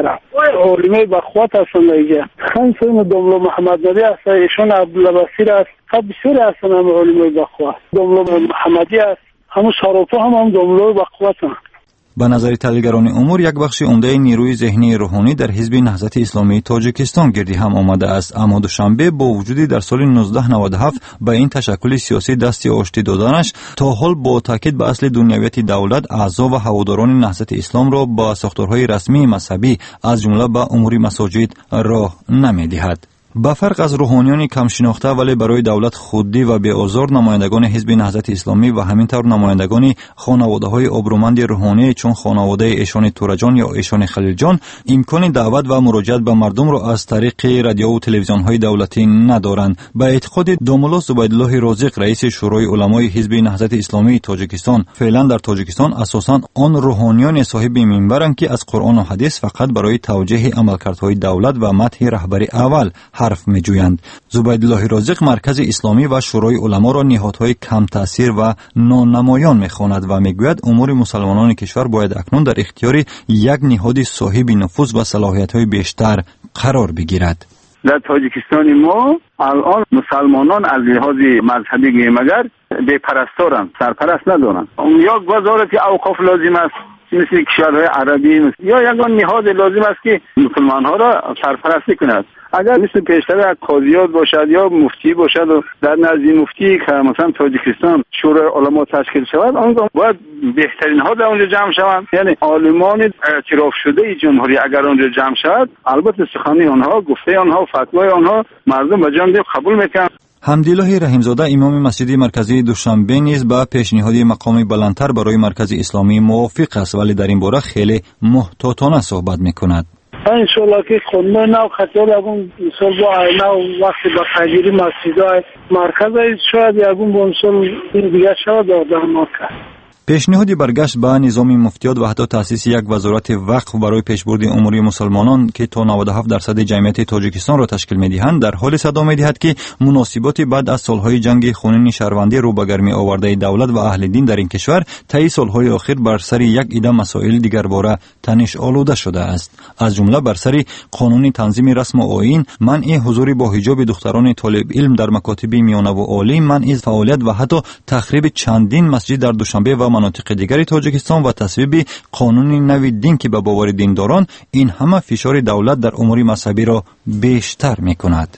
علمای بخوات هستند اینجا. خمسون دوملا محمد نبی است، ایشون عبدالله بصیر است، بسیاری هستند هم علمای بخوات. دوملا محمدی است، همون شاروپا هم دوملا بخوات هستند. به نظر تحلیلگران امور یک بخش عمده نیروی ذهنی روحانی در حزب نهضت اسلامی تاجیکستان گردی هم آمده است، اما دوشنبه با وجودی در سال 1997 به این تشکل سیاسی دستی آشتی دادنش تا حال با تاکید به اصل دنیویت دولت اعضا و هواداران نهضت اسلام را با ساختارهای رسمی مذهبی از جمله به امور مساجد راه نمی‌دهد. با فرق از روحانیان کم شناخته ولی برای دولت خودی و بی‌آزار نمایندگان حزب نهضت اسلامی و همینطور نمایندگان خانواده‌های آبرومند روحانی چون خانواده ایشان تورجان یا ایشان خلیلجان امکان دعوت و مراجعت به مردم را از طریق رادیو و تلویزیون‌های دولتی ندارند. به اعتقاد دوملا زبیدالله رازق رئیس شورای علمای حزب نهضت اسلامی تاجیکستان، فعلا در تاجیکستان اساساً آن روحانیان صاحب منبرند که از قرآن و حدیث فقط برای توجیه عملکردهای دولت و مدح رهبر اول حرف می‌جویند. زبیدالله رازق مرکز اسلامی و شورای علما را نهادهای کم تأثیر و نانمایان می‌خواند و می‌گوید امور مسلمانان کشور باید اکنون در اختیار یک نهاد صاحب نفوذ و صلاحیت‌های بیشتر قرار بگیرد. در تاجیکستان ما الان مسلمانان از لحاظ مذهبی مگر بی‌پرستارند، سرپرست ندارند. یک وزارت اوقاف لازم است مثل کشورهای عربی یا یگان نهاد لازم است که مسلمان‌ها را سرپرستی کند. اگر مثل پیشتر قاضیات باشد یا مفتی باشد و در نزد مفتی که مثلا تاجیکستان شورای علما تشکیل شود، آنجا باید بهترین ها در اونجا جمع شوند. یعنی عالمان اعتراف شده جمهوری اگر اونجا جمع شود، البته سخنی آنها، گفته آنها، فتوای آنها مردم به جان قبول میکنند. حمدالله رحیمزاده امام مسجد مرکزی دوشنبه نیز با پیشنهاد مقام بلندتر برای مرکز اسلامی موافق است ولی در این باره خیلی محتاطانه صحبت میکند. انشالله که خونده نو خطر یکون مثال با نو وقتی با تغییری مسجد مرکز شاید یکون با مثال دیگه شاید در مرکز. پیشنهادی برگشت به نظام مفتیات و حتی تأسیس یک وزارت وقف برای پیشبرد امور مسلمانان که تا 97% جمعیت تاجیکستان را تشکیل می‌دهند در حال صدا می‌دهد که مناسبات بعد از سالهای جنگ خونین شهروندی رو به گرمی آورده دولت و اهل دین در این کشور طی سالهای اخیر بر سر یک عده مسائل دیگرباره تنش آلوده شده است، از جمله بر سر قانون تنظیم رسم و آیین، منع حضور با حجاب دختران طالب علم در مکاتب میانه و عالی، منع فعالیت و حتی تخریب چندین مسجد در دوشنبه و مناطق دیگر تاجیکستان و تصویب قانون نوی دین که به باور دینداران، این همه فشار دولت در امور مذهبی را بیشتر می‌کند.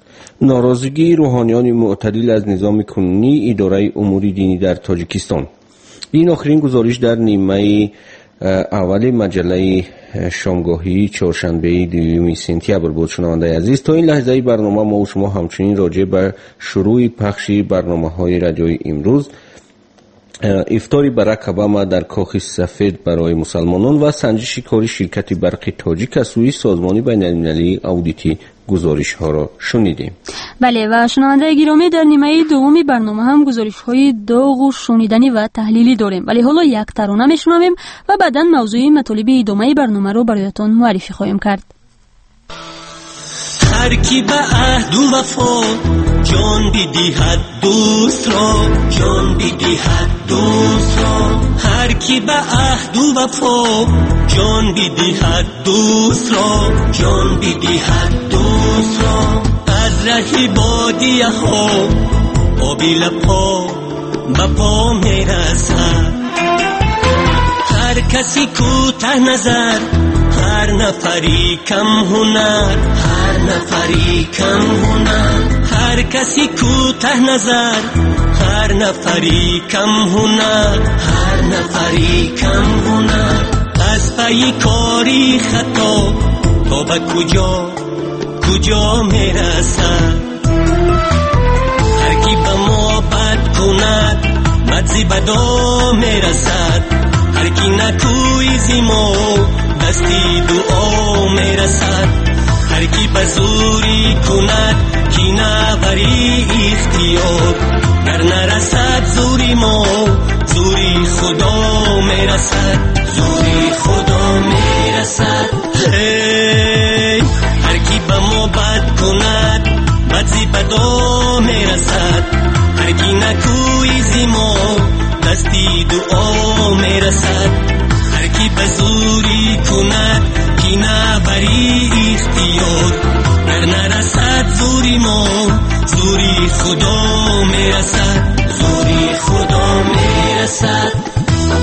ناراضگی روحانیان معتدل از نظام کنونی اداره امور دینی در تاجیکستان. این آخرین گزارش در نیمه اول مجله شامگاهی چهارشنبه 2 سپتامبر بود. شنونده عزیز، تا این لحظه برنامه ما و شما همچنین راجع به شروع پخش برنامه‌های رادیوی امروز، افطاری برکبامه در کاخ سفید برای مسلمانان و سنجش کاری شرکت برق تاجیک از سوی سازمان بین‌المللی اودیتی گزارش ها را شنیدیم. بله و شنونده گرامی، در نیمه دومی برنامه هم گزارش های داغ و شنیدنی و تحلیلی داریم، ولی حالا یک ترانه میشنویم و بعداً موضوع مطالب ادامه برنامه رو برایتان معرفی خواهیم کرد. هر کی به عهد و وفا جان بدهد دوست را، جان بدهد دوست را. هر کی به عهد و وفا جان بدهد دوست را، جان بدهد دوست را. از ره بادیه ها آبیل پا به پا میرسد. هر کسی کوته نظر، هر نفری کم هنر، هر نفری کم هنر. هر کسی کوته نظر، هر نفری کم هنر، هر نفری کم هنر. از پی کاری خطا تا به کجا کجا میرسد. هر کی به ما بد کند مدزی بدا میرسد هر کی نکوی زیمو دستی دعا میرسد هر کی بزوری کند کی نبری اختیار گر نرسد زوری ما زوری خدا میرسد زوری خدا میرسد هر کی به ما بد کند بدزی بدا میرسد هر کی نکوی زیما دستی دعا میرسد هر کی بزوری کند کی نبری اختیار گر نرسد زوری ما زوری خدا میرسد زوری خدا میرسد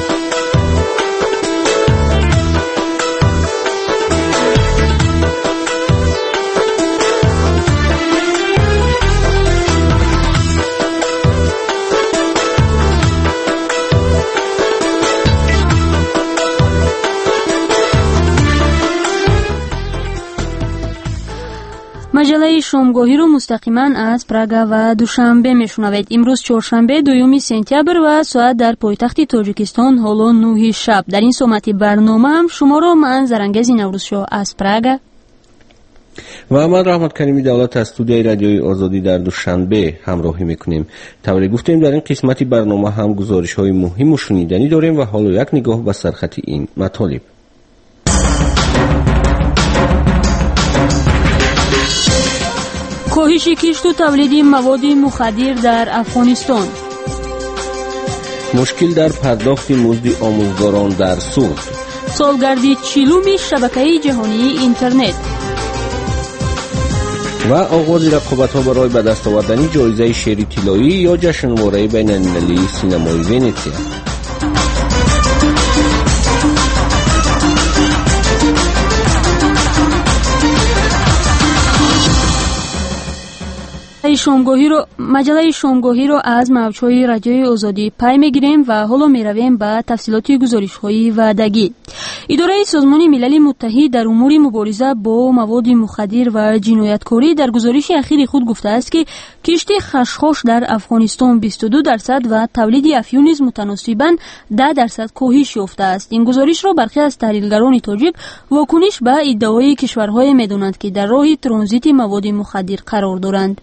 مجله شامگاهی رو مستقیما از پراگ و دوشنبه میشنوید. امروز چهارشنبه 2 سپتامبر و ساعت در پایتخت تاجیکستان حالا 9 شب. در این ساعت برنامه هم شما رو من زرنگز نوروزشو از پراگ و من رحمت کریمی دولت از استودیوی رادیوی آزادی در دوشنبه همراهی میکنیم. طوری گفتیم در این قسمتی برنامه هم گزارش های مهم و شنیدنی داریم و حالا یک نگاه به سرخط این مطالب. کاهش کشت و تولید مواد مخدر در افغانستان، مشکل در پرداخت مزد آموزگاران در سوز، سالگرد 40 شبکه جهانی اینترنت و آغاز رقابت‌ها برای به دست آوردن جایزه شعر طلایی یا جشنواره بین‌المللی سینمای ونیزیا. مجله شامگاهی رو از موج‌های رادیوی آزادی پی میگیریم و حالا میرویم به تفصیلات گزارش‌های وعدگی. اداره سازمان ملل متحد در امور مبارزه با مواد مخدر و جنایتکاری در گزارش اخیر خود گفته است که کشت خشخاش در افغانستان 22% و تولید افیون نیز متناسباً 10% کاهش یافته است. این گزارش را برخی از تحلیلگران تاجیک واکنش به ادعای کشورهای می‌دانند که در راه ترانزیت مواد مخدر قرار دارند.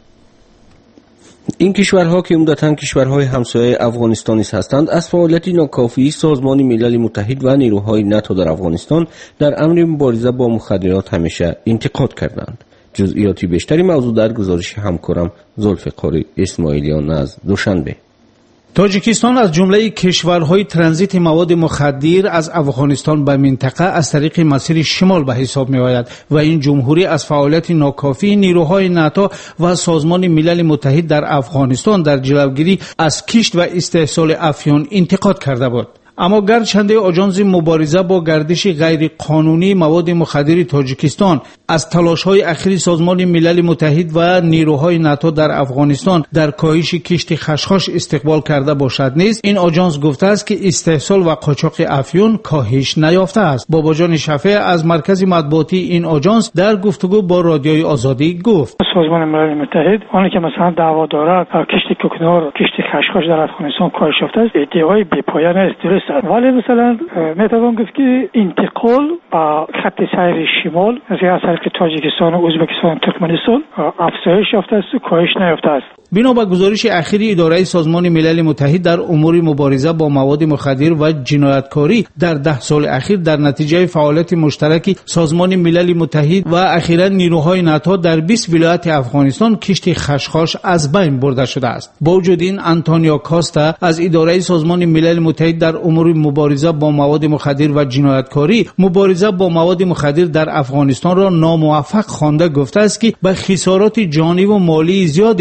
این کشورها که عمدتاً کشورهای همسایه افغانستان هستند از فعالیت ناکافی سازمان ملل متحد و نیروهای ناتو در افغانستان در امر مبارزه با مخدرات همیشه انتقاد کردند. جزئیاتی بیشتری موضوع در گزارش همکارم ذوالفقار اسماعیلیان از دوشنبه. تاجیکستان از جمله کشورهای ترانزیت مواد مخدر از افغانستان به منطقه از طریق مسیر شمال به حساب می آید و این جمهوری از فعالیت ناکافی نیروهای ناتو و سازمان ملل متحد در افغانستان در جلوگیری از کشت و استحصال افیون انتقاد کرده بود. اما گرچنده آژانس مبارزه با گردش غیر قانونی مواد مخدر تاجیکستان از تلاش‌های اخیر سازمان ملل متحد و نیروهای ناتو در افغانستان در کاهش کشت خشخاش استقبال کرده باشد نیز، این آژانس گفته است که استحصال و قاچاق افیون کاهش نیافته است. باباجان شفیع از مرکز مطبوعاتی این آژانس در گفتگو با رادیوی آزادی گفت: سازمان ملل متحد آنی که مثلا دعوا دارد کشت کوکنار، کشت خشخاش در افغانستان کاهش یافته است، ادعای بی‌پایان است، درست است، ولی مثلا میتوان گفت که انتقال با خط سیر شمال از طریق تاجیکستان و ازبکستان و ترکمنستان افزایش یافته است و کاهش نیافته است. بنا به گزارش اخیر اداره سازمان ملل متحد در امور مبارزه با مواد مخدر و جنایتکاری در 10 سال اخیر در نتیجه فعالیت مشترک سازمان ملل متحد و اخیراً نیروهای ناتو در 20 ولایت افغانستان کشت خشخاش از بین برده شده است. با وجود این آنتونیو کاستا از اداره سازمان ملل متحد در امور مبارزه با مواد مخدر و جنایتکاری مبارزه با مواد مخدر در افغانستان را ناموفق خوانده گفته است که به خسارات جانی و مالی زیاد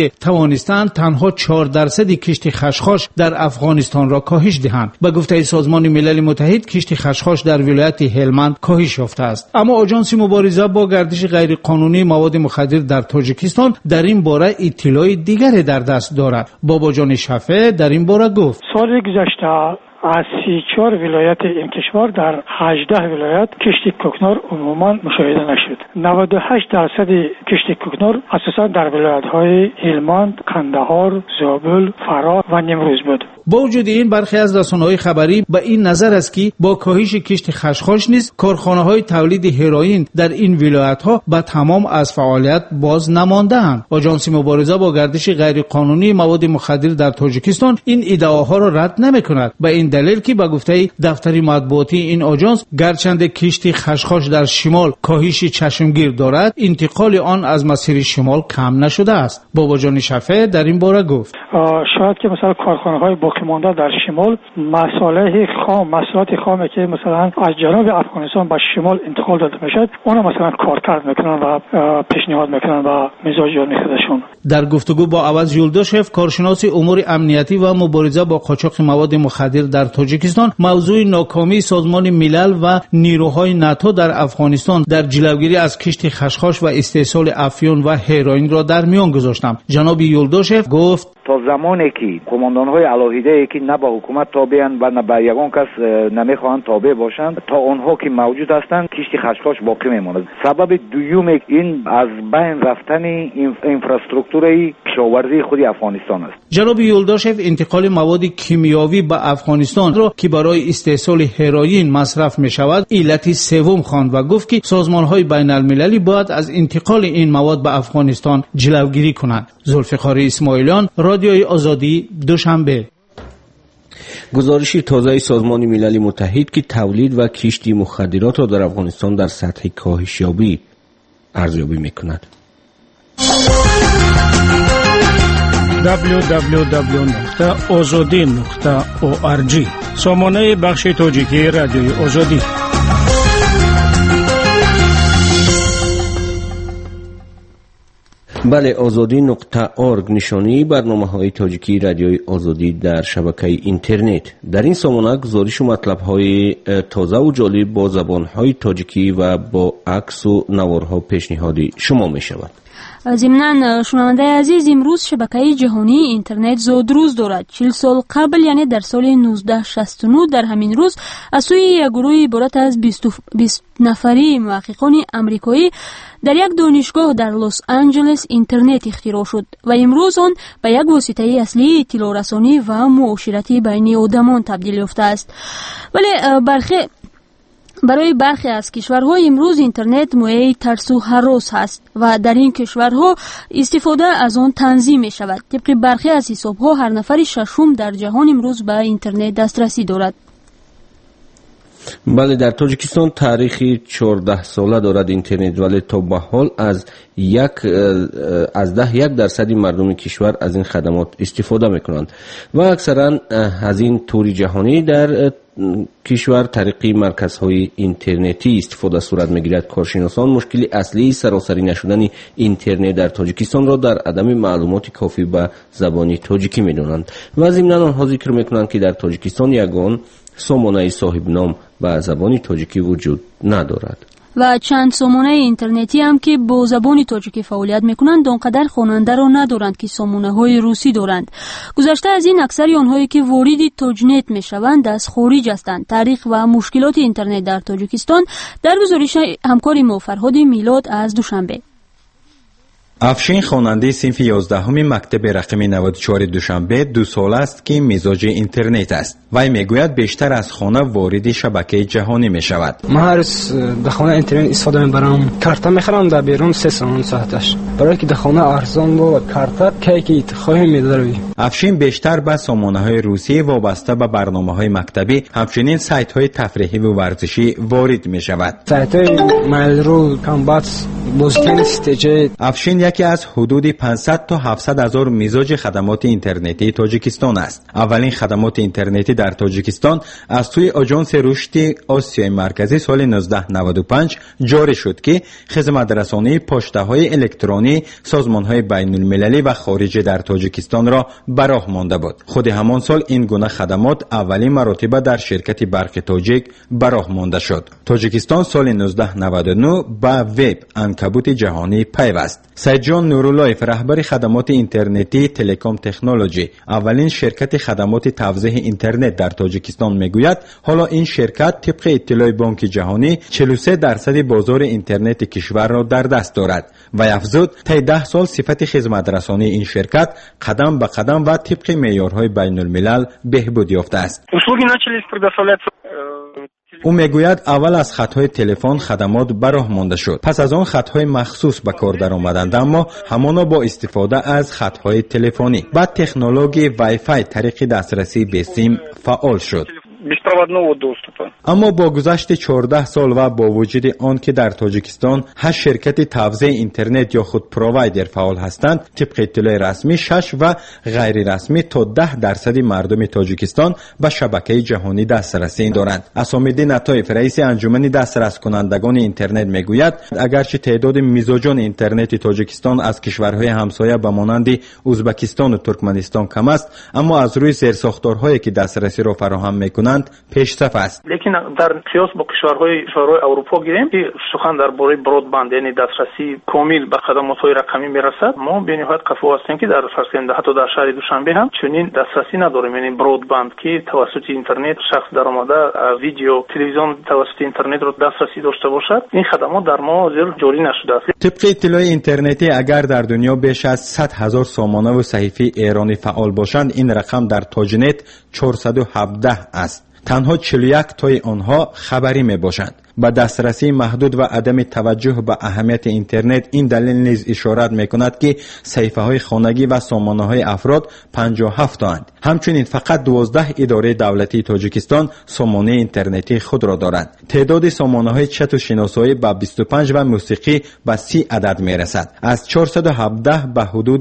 تنها 4% کشت خشخاش در افغانستان را کاهش دهند. به گفته سازمان ملل متحد کشت خشخاش در ولایت هلمند کاهش یافته است. اما آژانس مبارزه با گردش غیر قانونی مواد مخدر در تاجیکستان در این باره اطلاع دیگری در دست دارد. باباجان شفیع در این باره گفت: سال گذشته از 34 ولایت این کشور در 18 ولایت کشت کوکنار عموما مشاهده نشد. 98% کشت کوکنار اساسا در ولایت‌های هلمند، قندهار، زابل، فراه و نیمروز بود. با وجود این برخی از رسانه‌های خبری به این نظر است که با کاهش کشت خشخاش نیز کارخانه‌های تولید هروئین در این ولایت‌ها به تمام از فعالیت باز نمانده‌اند. آژانس مبارزه با گردش غیرقانونی مواد مخدر در تاجیکستان این ادعاها را رد نمی‌کند به این دلیل که به گفته دفتر مطبوعاتی این آژانس گرچند کشت خشخاش در شمال کاهش چشمگیر دارد انتقال آن از مسیر شمال کم نشده است. باباجان شفیع در این باره گفت شاید که مثلا کارخانه‌های باقی مانده در شمال محصولات خام که مثلا از جنوب افغانستان به شمال انتقال داده میشد اون مثلا کارکرد میکنن و پیشنهاد میکنن و مزاج میخدشون. در گفتگو با عوض یولداشف کارشناس امور امنیتی و مبارزه با قاچاق مواد مخدر در تاجیکستان موضوع ناکامی سازمان ملل و نیروهای ناتو در افغانستان در جلوگیری از کشت خشخاش و استحصال افیون و هروئین را در میان گذاشتم. جناب یولداشف گفت تا زمانی که قماندان‌های علاهیده که نه به حکومت تابعند و نه به یگان کس نمیخواهند تابع باشند تا آنها که موجود هستند کشت خشخاش باقی میماند. سبب دوم این از بین رفتن اینفراستراکچور کشاورزی خود افغانستان است. جناب یولداشف انتقال مواد کیمیاوی به افغانستان را که برای استحصال هروئین مصرف می شود علت سوم خواند و گفت که سازمان‌های بین المللی باید از انتقال این مواد به افغانستان جلوگیری کنند. ذوالفقار اسماعیلیان، رادیوی آزادی، دوشنبه. گزارش تازه سازمان ملل متحد که تولید و کشت مخدرات را در افغانستان در سطح کاهش یابی ارزیابی می‌کند. www.azadi.org سامانه بخش تاجیکی رادیوی آزادی. بله، azadi.org نشانی برنامه‌های تاجیکی رادیوی آزادی در شبکه اینترنت. در این سامانه گزارش و مطلب‌های تازه و جالب با زبان‌های تاجیکی و با عکس و نوارها پیشنهادی شما می‌شود. ضمناً شنونده عزیز امروز شبکه جهانی اینترنت زودروز دارد. 40 سال قبل یعنی در سال 1969 در همین روز از سوی یک گروه عبارت از 20 نفری محققان آمریکایی در یک دانشگاه در لس آنجلس اینترنت اختراع شد و امروز آن به یک واسطه اصلی اطلاع رسانی و معاشرتی بین آدمان تبدیل یافته است. ولی برای برخی از کشورها امروز اینترنت موضوع ترس و هراس هست و در این کشورها استفاده از آن تنظیم می شود. طبق برخی از حسابها هر نفر ششم در جهان امروز به اینترنت دسترسی دارد. بله، در تاجیکستان تاریخی 14 ساله دارد اینترنت، ولی تا به حال از 1% مردم کشور از این خدمات استفاده میکنند و اکثرا از این توری جهانی در کشور طریقی مرکزهای اینترنتی استفاده صورت میگیرد. کارشناسان مشکل اصلی سراسری نشدن اینترنت در تاجیکستان را در عدم معلومات کافی به زبان تاجیکی میدانند و ضمناً آنها ذکر میکنند که در تاجیکستان یگان سامانه صاحب نام به زبان تاجیکی وجود ندارد و چند سامانه اینترنتی هم که با زبان تاجیکی فعالیت میکنند آنقدر خواننده را ندارند که سامانه های روسی دارند. گذشته از این اکثر آنهایی که وارد تاجنت میشوند از خارج هستند. تاریخ و مشکلات اینترنت در تاجیکستان در گزارش همکار ما فرهاد میلاد از دوشنبه. افشین خواننده صنف 11 مکتب رقم 94 دوشنبه 2 سال است که مزاج اینترنت است. وی میگوید بیشتر از خانه وارد شبکه جهانی می شود. من هر روز در خانه اینترنت استفاده میبرم. کارت میخرم در بیرون 3 سوم ساعتش. برای که در خانه ارزان و کارت کی خواهی میذاری. افشین بیشتر به سامانه‌های روسی وابسته به برنامه‌های مکتبی، همچنین سایت‌های تفریحی و ورزشی وارد می شود. سایت‌های مایلرو، کامبات، بازیکن استیج. افشین یکی از حدود 500 تا 700 هزار مزاج خدمات اینترنتی تاجیکستان است. اولین خدمات اینترنتی در تاجیکستان از سوی آژانس رشد آسیای مرکزی سال 1995 جاری شد که خدمات رسانی پشته‌های الکترونی سازمان‌های بین‌المللی و خارجی در تاجیکستان را به راه مانده بود. خود همان سال این گونه خدمات اولین مرتبه در شرکت برق تاجیک به راه مانده شد. تاجیکستان سال 1999 با وب عنکبوت جهانی پیوست. سیدجان نوراللهیف رهبر خدمات اینترنتی تلکام تکنولوژی اولین شرکت خدمات توزیع اینترنت در تاجیکستان میگوید حالا این شرکت طبق اطلاع بانک جهانی 43% بازار اینترنت کشور را در دست دارد و افزود طی 10 سال صفت خدمت رسانی این شرکت قدم به قدم و طبق معیارهای بین الملل بهبود یافته است. او میگوید اول از خطهای تلفن خدمات براه مانده شد، پس از آن خطهای مخصوص به کار در آمدند، اما همانا با استفاده از خطهای تلفنی. بعد تکنولوژی وای فای طریق دسترسی به سیم فعال شد. اما با گذشت 14 سال و با وجود آن که در تاجیکستان 8 شرکت توزیع اینترنت یا خود پرووایدر فعال هستند، طبق اطلاع رسمی 6 و غیر رسمی تا 10% مردم تاجیکستان به شبکه جهانی دسترسی دارند. اسامالدین عطایف رئیس انجمن دسترس کنندگان اینترنت میگوید اگرچه تعداد میزاجان اینترنت تاجیکستان از کشورهای همسایه به مانند ازبکستان و ترکمنستان کم است، اما از روی زیرساختارهایی که دسترسی را فراهم میکنند پیشرفت است. لیکن در قیاس با کشورهای اروپا گیریم که سخن درباره برودباند یعنی دسترسی کامل به خدمات‌های رقمی میرسد، ما به نهایت قفو هستیم که در فرسنده حتی در شهر دوشنبه هم چنین دسترسی نداریم، یعنی برودباند که توسط اینترنت شخص درآمده ویدیو تلویزیون توسط اینترنت رو دسترسی داشته باشد، این خدمات در ما جاری نشده است. طبق اطلاع اینترنتی اگر در دنیا بیش از 100,000 سامانه و صحیفه ایرانی فعال باشند، این رقم در تاجنت 417 است. تنها 41 تای آنها خبری می باشند. با دسترسی محدود و عدم توجه به اهمیت اینترنت، این دلیل نیز اشارت میکند که صحیفه های خانگی و سامانه های افراد 57 اند. همچنین فقط 12 اداره دولتی تاجیکستان سامانه اینترنتی خود را دارند. تعداد سامانه های چت و شناسایی به 25 و موسیقی به 30 عدد میرسد. از 417 به حدود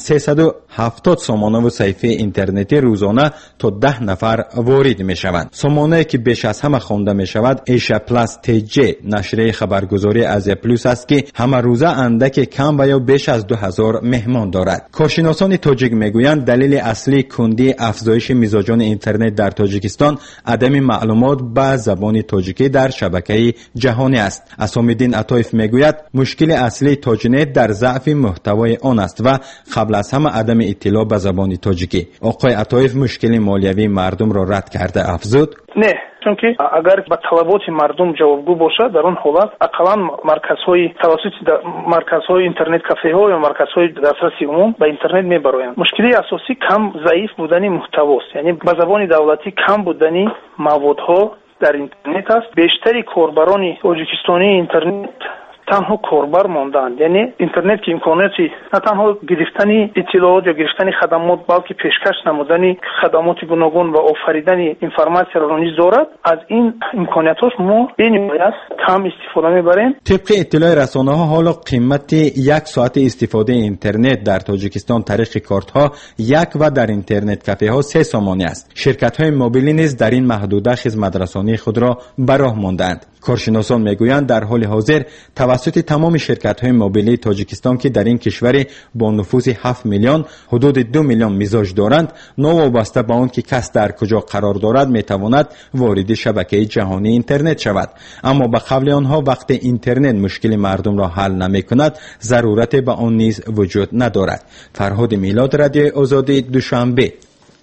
370 سامانه و صحیفه اینترنتی روزانه تا 10 نفر وارد میشوند. سامانه‌ای که بیش از همه خوانده میشود ایشا پلاس تیجی نشریه خبرگزاری از پلوس است که همه روزه اندک کم و یا بیش از 2000 مهمان دارد. کارشناسان تاجیک میگویند دلیل اصلی کندی افزایش میزاجان اینترنت در تاجیکستان عدم معلومات به زبان تاجیکی در شبکه جهانی است. اسامالدین عطایف میگوید مشکل اصلی تاجنت در ضعف محتوای آن است و قبل از همه عدم اطلاع به زبان تاجیکی. آقای عطایف مشکل مالیوی مردم را رد کرده افزود نه، چون که اگر به طلبات مردم جوابگو باشد، در اون حالت اقلا مرکزهای توسط مرکزهای اینترنت کافه‌ها یا مرکزهای دسترسی عموم به اینترنت میبرند. مشکلی اساسی کم ضعیف بودن محتواست، یعنی به زبان دولتی کم بودن موادها در اینترنت است. بیشتری کاربران تاجیکستانی اینترنت تنها کاربر ماندند، یعنی اینترنت که امکاناتی نه تنها گرفتن اطلاعات یا گرفتن خدمات بلکه پیشکش نمودن خدمات گوناگون و آفریدن اینفورماسیون را نیز دارد. از این امکاناتش ما بنیاد کم استفاده میبریم. طبق اطلاع رسانه ها حالا قیمت 1 ساعت استفاده اینترنت در تاجیکستان طریق کارت ها 1 و در اینترنت کافه ها 3 سامانی است. شرکت های موبیلی نیز در این محدوده خدمت رسانی خود را براه ماندند. کارشناسان میگویند در حال حاضر توسط تمام شرکت‌های موبیلی تاجیکستان که در این کشور با نفوذ 7 میلیون حدود 2 میلیون میزاج دارند، نوابسته به آن که کس در کجا قرار دارد میتواند وارد شبکه جهانی اینترنت شود. اما به قول آنها وقتی اینترنت مشکل مردم را حل نمی‌کند، ضرورت به آن نیز وجود ندارد. فرهاد میلاد، رادیو آزادی، دوشنبه.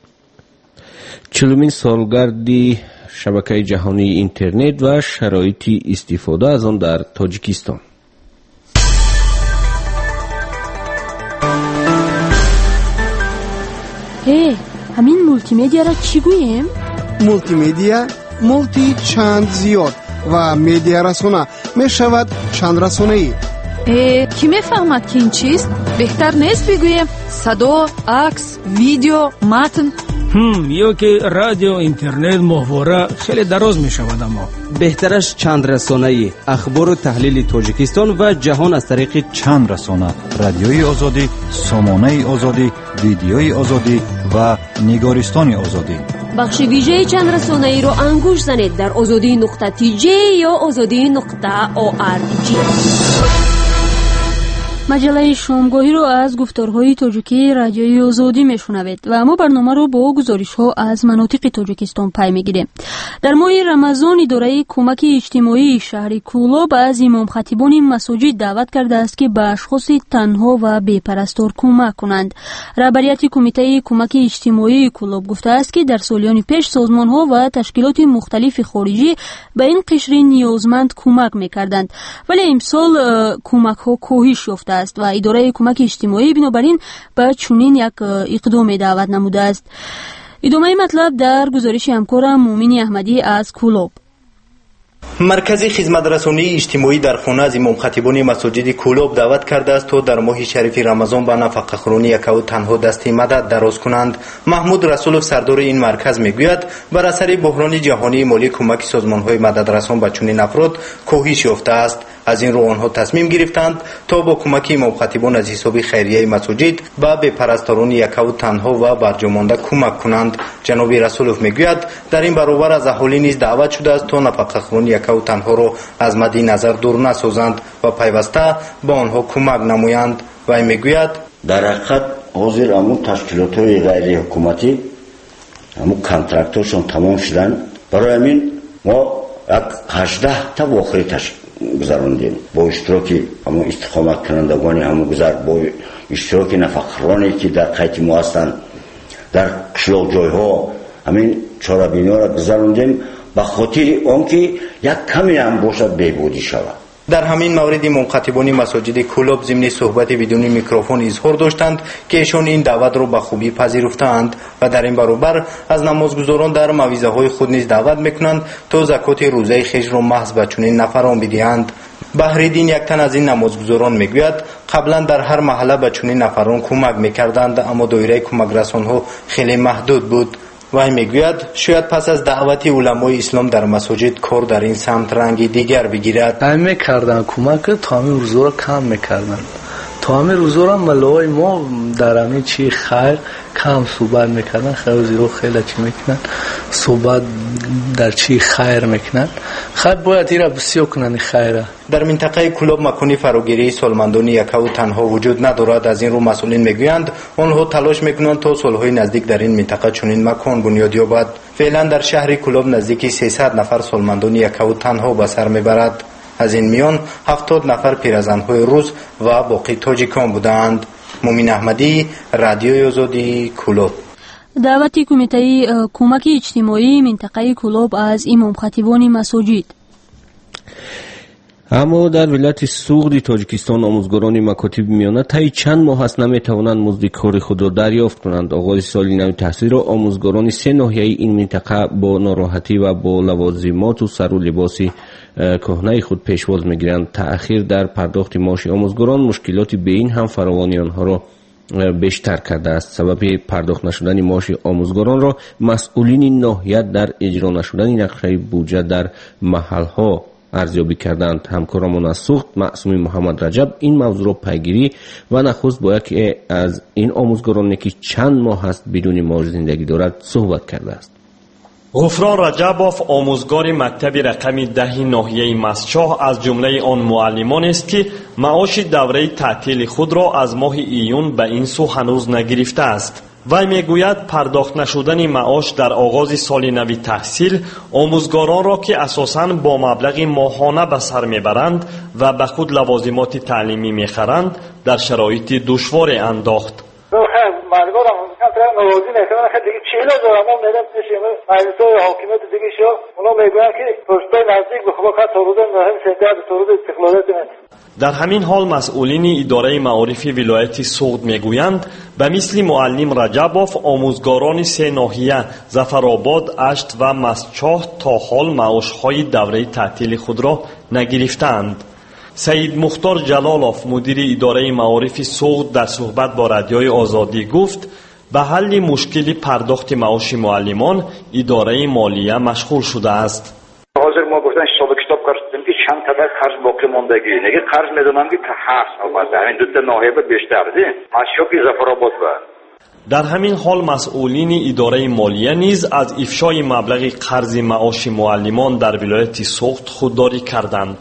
40مین سالگردی شبکه جهانی اینترنت و شرایط استفاده از آن در تاجیکستان. همین مولتی مدیا را چی گوییم؟ مولتی مدیا مولتی چند زیاد و مدیا رسانه می شود چند رسانه‌ای. کی میفهمد که این چیست؟ بهتر نیست بگوییم صدا، عکس، ویدیو، متن؟ یا که رادیو، اینترنت، محوره خیلی دراز می شود. اما بهترش چند رسانه‌ای، اخبار و تحلیل تاجیکستان و جهان از طریق چند رسانه: رادیوی آزادی، سامانه آزادی، ویدیوی آزادی و نگارستان آزادی. بخش ویژه چند رسانه‌ای رو انگوش زنید در azadi.tj یا azadi.org. مجله شامگاهی رو از گفتارهای تاجیکی رادیوی آزادی میشنوید و ما برنامه رو با گزارش‌ها از مناطق تاجیکستان پی میگیریم. در ماه رمضان اداره کمک اجتماعی شهر کولوب از امام خطیبان مساجد دعوت کرده است که به اشخاص تنها و بی‌پرستار کمک کنند. رهبریت کمیته کمک اجتماعی کولوب گفته است که در سالیان پیش سازمان‌ها و تشکیلات مختلف خارجی به این قشر نیازمند کمک می‌کردند، ولی امسال کمک‌ها کاهش یافته است و اداره کمک اجتماعی بنابراین به چنین یک اقدام دعوت نموده است. ادامه مطلب در گزارش همکارم مومن احمدی از کولوب. مرکز خدمترسانی اجتماعی در خانه از امام خطیبان مساجد کولوب دعوت کرده است تا در ماه شریف رمضان به نفقه خورانی یک و تنها دست مدد دراز کنند. محمود رسولوف سردار این مرکز میگوید بر اثر بحران جهانی مالی کمک سازمان‌های مددرسان به چنین افراد کاهش یافته است. از این رو آنها تصمیم گرفتند تا با کمک امام خطیبان از حساب خیریه مساجد به بی‌پرستاران یک و تنها و برجامانده کمک کنند. جناب رسولوف میگوید در این برابر از اهالی نیز دعوت شده است تا نفقه خورانی یک و تنها را از مد نظر دور نسازند و پیوسته با آنها کمک نمایند. و میگوید در حقیقت حاضر همون تشکیلات‌های غیر حکومتی همون کانترکتورشون تمام شدن. برای همین ما 18 تا واقعی گذراندیم با اشتراک همون استقامت کنندگان همون گذر، با اشتراک نفقه‌خورانی که در قیت ما هستند در قشلاق جایها همین چاره‌بینی‌ها را گذراندیم به خاطر آنکه یک کمی هم باشد بهبودی شود. در همین مورد امام خطیبان مساجد کولوب ضمن صحبت بدون میکروفون اظهار داشتند که ایشان این دعوت را به خوبی پذیرفتند و در این برابر از نمازگزاران در موعظه های خود نیز دعوت میکنند تا زکات روزه خویش را محض به چنین نفران بدهند. بهرالدین یک تن از این نمازگزاران میگوید قبلا در هر محله به چنین نفران کمک میکردند اما دایره کمک رسانها خیلی محدود بود. و میگوید شاید پس از دعوت علمای اسلام در مساجد کار در این سمت رنگی دیگر بگیرد. همه کردن کمک تا همین روزا را کم میکردن، تا همین روزا را ملای ما در همین چی خیر کم صحبت میکردن. خیر زیرو خیلی چی میکنن صحبت در چی خیر میکنن. خیر باید ایرا بسیار کنن خیره. در منطقه کولوب مکانی فراگیری سالمندان یک و تنها وجود ندارد. از این رو مسئولین میگویند آنها تلاش میکنند تا صلح‌های نزدیک در این منطقه چنین مکان بنیاد یابد. فعلا در شهر کولوب نزدیک 300 نفر سالمندان یک و تنها به سر میبرد. از این میان 70 نفر پیرزن‌های روس و باقی تاجیکان بودند. مومن احمدی، رادیوی آزادی، کولوب. دعوت کمیته کمک اجتماعی منطقه کولوب از امام خطیبان مساجد. اما در ولایت سوغد تاجیکستان آموزگاران مکاتب میانه طی چند ماه است نمیتوانند مزد کار خود را دریافت کنند. آغاز سال نو تحصیل را آموزگاران 3 ناحیه این منطقه با ناراحتی و با لوازمات و سر و لباس کهنه خود پیشواز میگیرند. تأخیر در پرداخت معاش آموزگاران مشکلات به این هم فراوانی آنها را بیشتر کرده است. سبب پرداخت نشدن معاش آموزگاران را مسئولین ناحیه در اجرا نشدن نقشه بودجه در محلها ارزیابی کردند. همکارمان از سوغد معصوم محمد رجب این موضوع را پیگیری و نخست با یکی از این آموزگارانی که چند ماه است بدون معاش زندگی دارد صحبت کرده است. غفران رجبوف آموزگار مکتب رقم 10 ناحیه مسچاه از جمله آن معلمان است که معاش دوره تعطیل خود را از ماه ایون به این سو هنوز نگرفته است. وی میگوید پرداخت نشدن معاش در آغاز سال نو تحصیل آموزگاران را که اساساً با مبلغ ماهانه به سر میبرند و به خود لوازمات تعلیمی میخرند در شرایط دشوار انداخت. مردم هم نوازی میکنن خیلی دیگه 40,000 ما میدم پیشیم مجلس‌های حاکمیت دیگه شو اونا میگن که پستای نزدیک به خدا تا روز مهم سنتر تا روز استقلالات. در همین حال مسئولین اداره معارف ولایت سوغد میگویند به مثل معلم رجبوف آموزگاران 3 ناحیه ظفرآباد، اشت و مسچاه تا حال معاش‌های دوره تعطیل خود را نگرفتند. سید مختار جلالوف مدیر اداره معارف سوغد در صحبت با رادیوی آزادی گفت به حل مشکل پرداخت معاش معلمان اداره مالیه مشغول شده است. حاضر ما گفتن حساب کتاب کردیم که چند تا قرض باقی موندگی نگه قرض میدونم که تا 7 آباد همین 2 تا ناحیه بیشتر ده مشکل ظفرآباد بود. در همین حال مسئولین اداره مالیه نیز از افشای مبلغ قرض معاش معلمان در ولایت سوغد خودداری کردند.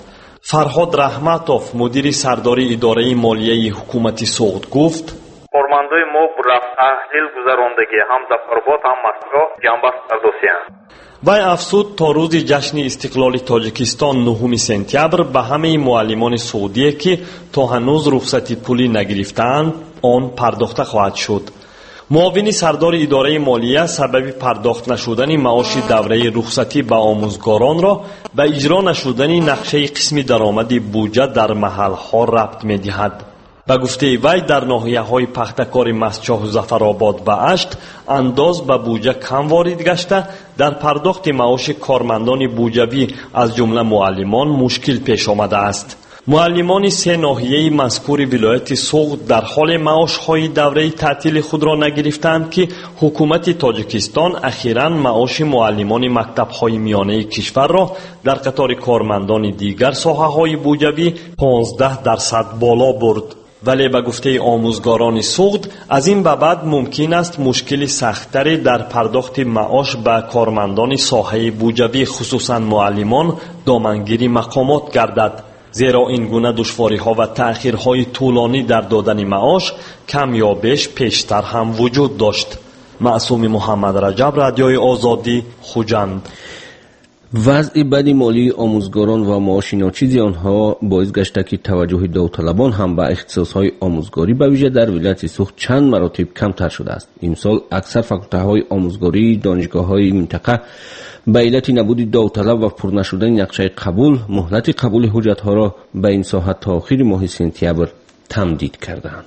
فرهاد رحمتوف مدیر سرداری اداره مالیه حکومت سوخت گفت کارمندای ما رفت تحلیل گذراندگی هم زفرآباد هم مسکو جنبست فردوسیان. وی افزود تا روز جشن استقلال تاجیکستان 9 سپتامبر به همه معلمان سعودی که تا هنوز رخصتی پولی نگرفتند آن پرداخته خواهد شد. معاون سردار اداره مالیه سبب پرداخت نشدن معاش دوره رخصتی به آموزگاران را به اجرا نشدن نقشه قسم درآمد بودجه در محلها ربط می‌دهد. به گفته وی در ناحیه‌های پختکار مسچاه و ظفرآباد و اشت انداز به بودجه کم وارد گشته در پرداخت معاش کارمندان بودجوی از جمله معلمان مشکل پیش آمده است. معلمان 3 ناحیه مذکور ولایت سوغد در حال معاش‌های دوره تعطیل خود را نگرفتند که حکومت تاجیکستان اخیراً معاش معلمان مکتب‌های میانه کشور را در قطار کارمندان دیگر ساحه‌های بودجوی 15% بالا برد. ولی به گفته آموزگاران سوغد از این به بعد ممکن است مشکل سخت‌تری در پرداخت معاش به کارمندان ساحه بودجوی خصوصاً معلمان دامنگیری مقامات گردد، زیرا این گونه دشواری‌ها و تأخیرهای طولانی در دادن معاش کم یا بیش پیشتر هم وجود داشت. معصوم محمد رجب، رادیوی آزادی، خوجند. وضع بد مالی آموزگاران و معاش ناچیز آنها باعث گشته که توجه داوطلبان هم به اختصاص‌های آموزگاری به ویژه در ولایت سوخت چند مراتب کمتر شده است. امسال اکثر فاکولته‌های آموزگاری دانشگاه‌های منطقه به علت نبود داوطلب و پر نشدن نقشه قبول مهلت قبول حجت‌ها را به این ساحه تا آخر ماه سپتامبر تمدید کردند.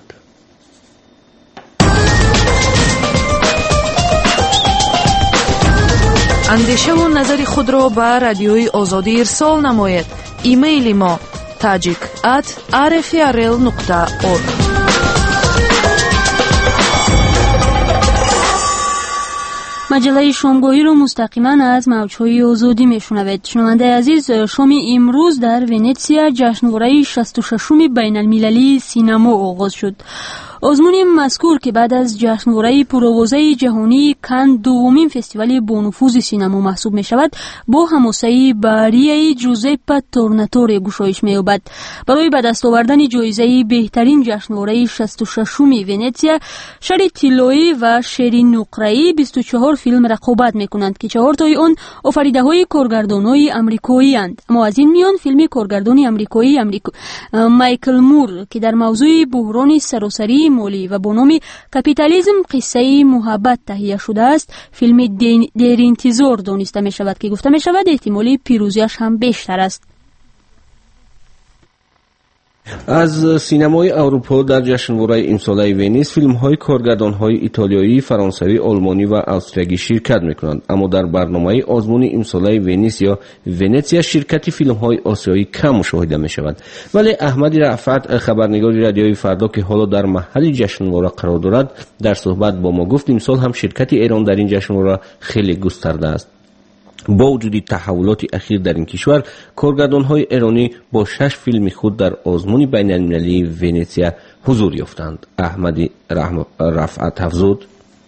اندیشه و نظر خود را به رادیوی آزادی ارسال نماید. ایمیل ما tajik@rfrl.org. مجله شامگاهی رو مستقیما از موجهای آزادی میشنوید. شنونده عزیز، شام امروز در ونیتسیا جشنواره 66 بین المللی سینما آغاز شد. آزمون مذکور که بعد از جشنواره پرآوازه جهانی کن دومین فستیوال بانفوذ سینما محسوب می شود، با حماسه بریای جوزپ تورناتوری گشایش می یابد. برای به دست آوردن جایزه بهترین جشنواره 66 ونیتسیا، شهر تیلوی و شهر نقره‌ای 24 فیلم رقابت می کنند که 4 تای آن آفریده های کارگردانای آمریکایی اند. اما از این میان فیلم کارگردان آمریکایی مایکل مور که در موضوع بحران سراسری مالی و با نام کپیتالیسم قصه محبت تهیه شده است، فیلم در انتظار دانسته می شود که گفته می شود احتمال پیروزیش هم بیشتر است. از سینمای اروپا در جشنواره امساله ونیس فیلم‌های کارگردان‌های ایتالیایی، فرانسوی، آلمانی و استریایی شرکت می‌کنند، اما در برنامه آزمون امساله ونیس یا ونیتسیا شرکت فیلم‌های آسیایی کم مشاهده می‌شود. ولی احمد رفعت، خبرنگار رادیوی فردا که حالا در محل جشنواره قرار دارد، در صحبت با ما گفت امسال هم شرکت ایران در این جشنواره خیلی گسترده است. با وجود تحولات اخیر در این کشور، کارگردان‌های ایرانی با 6 فیلم خود در آزمون بین المللی ونیتسیا حضور یافتند. احمد رفعت افزود: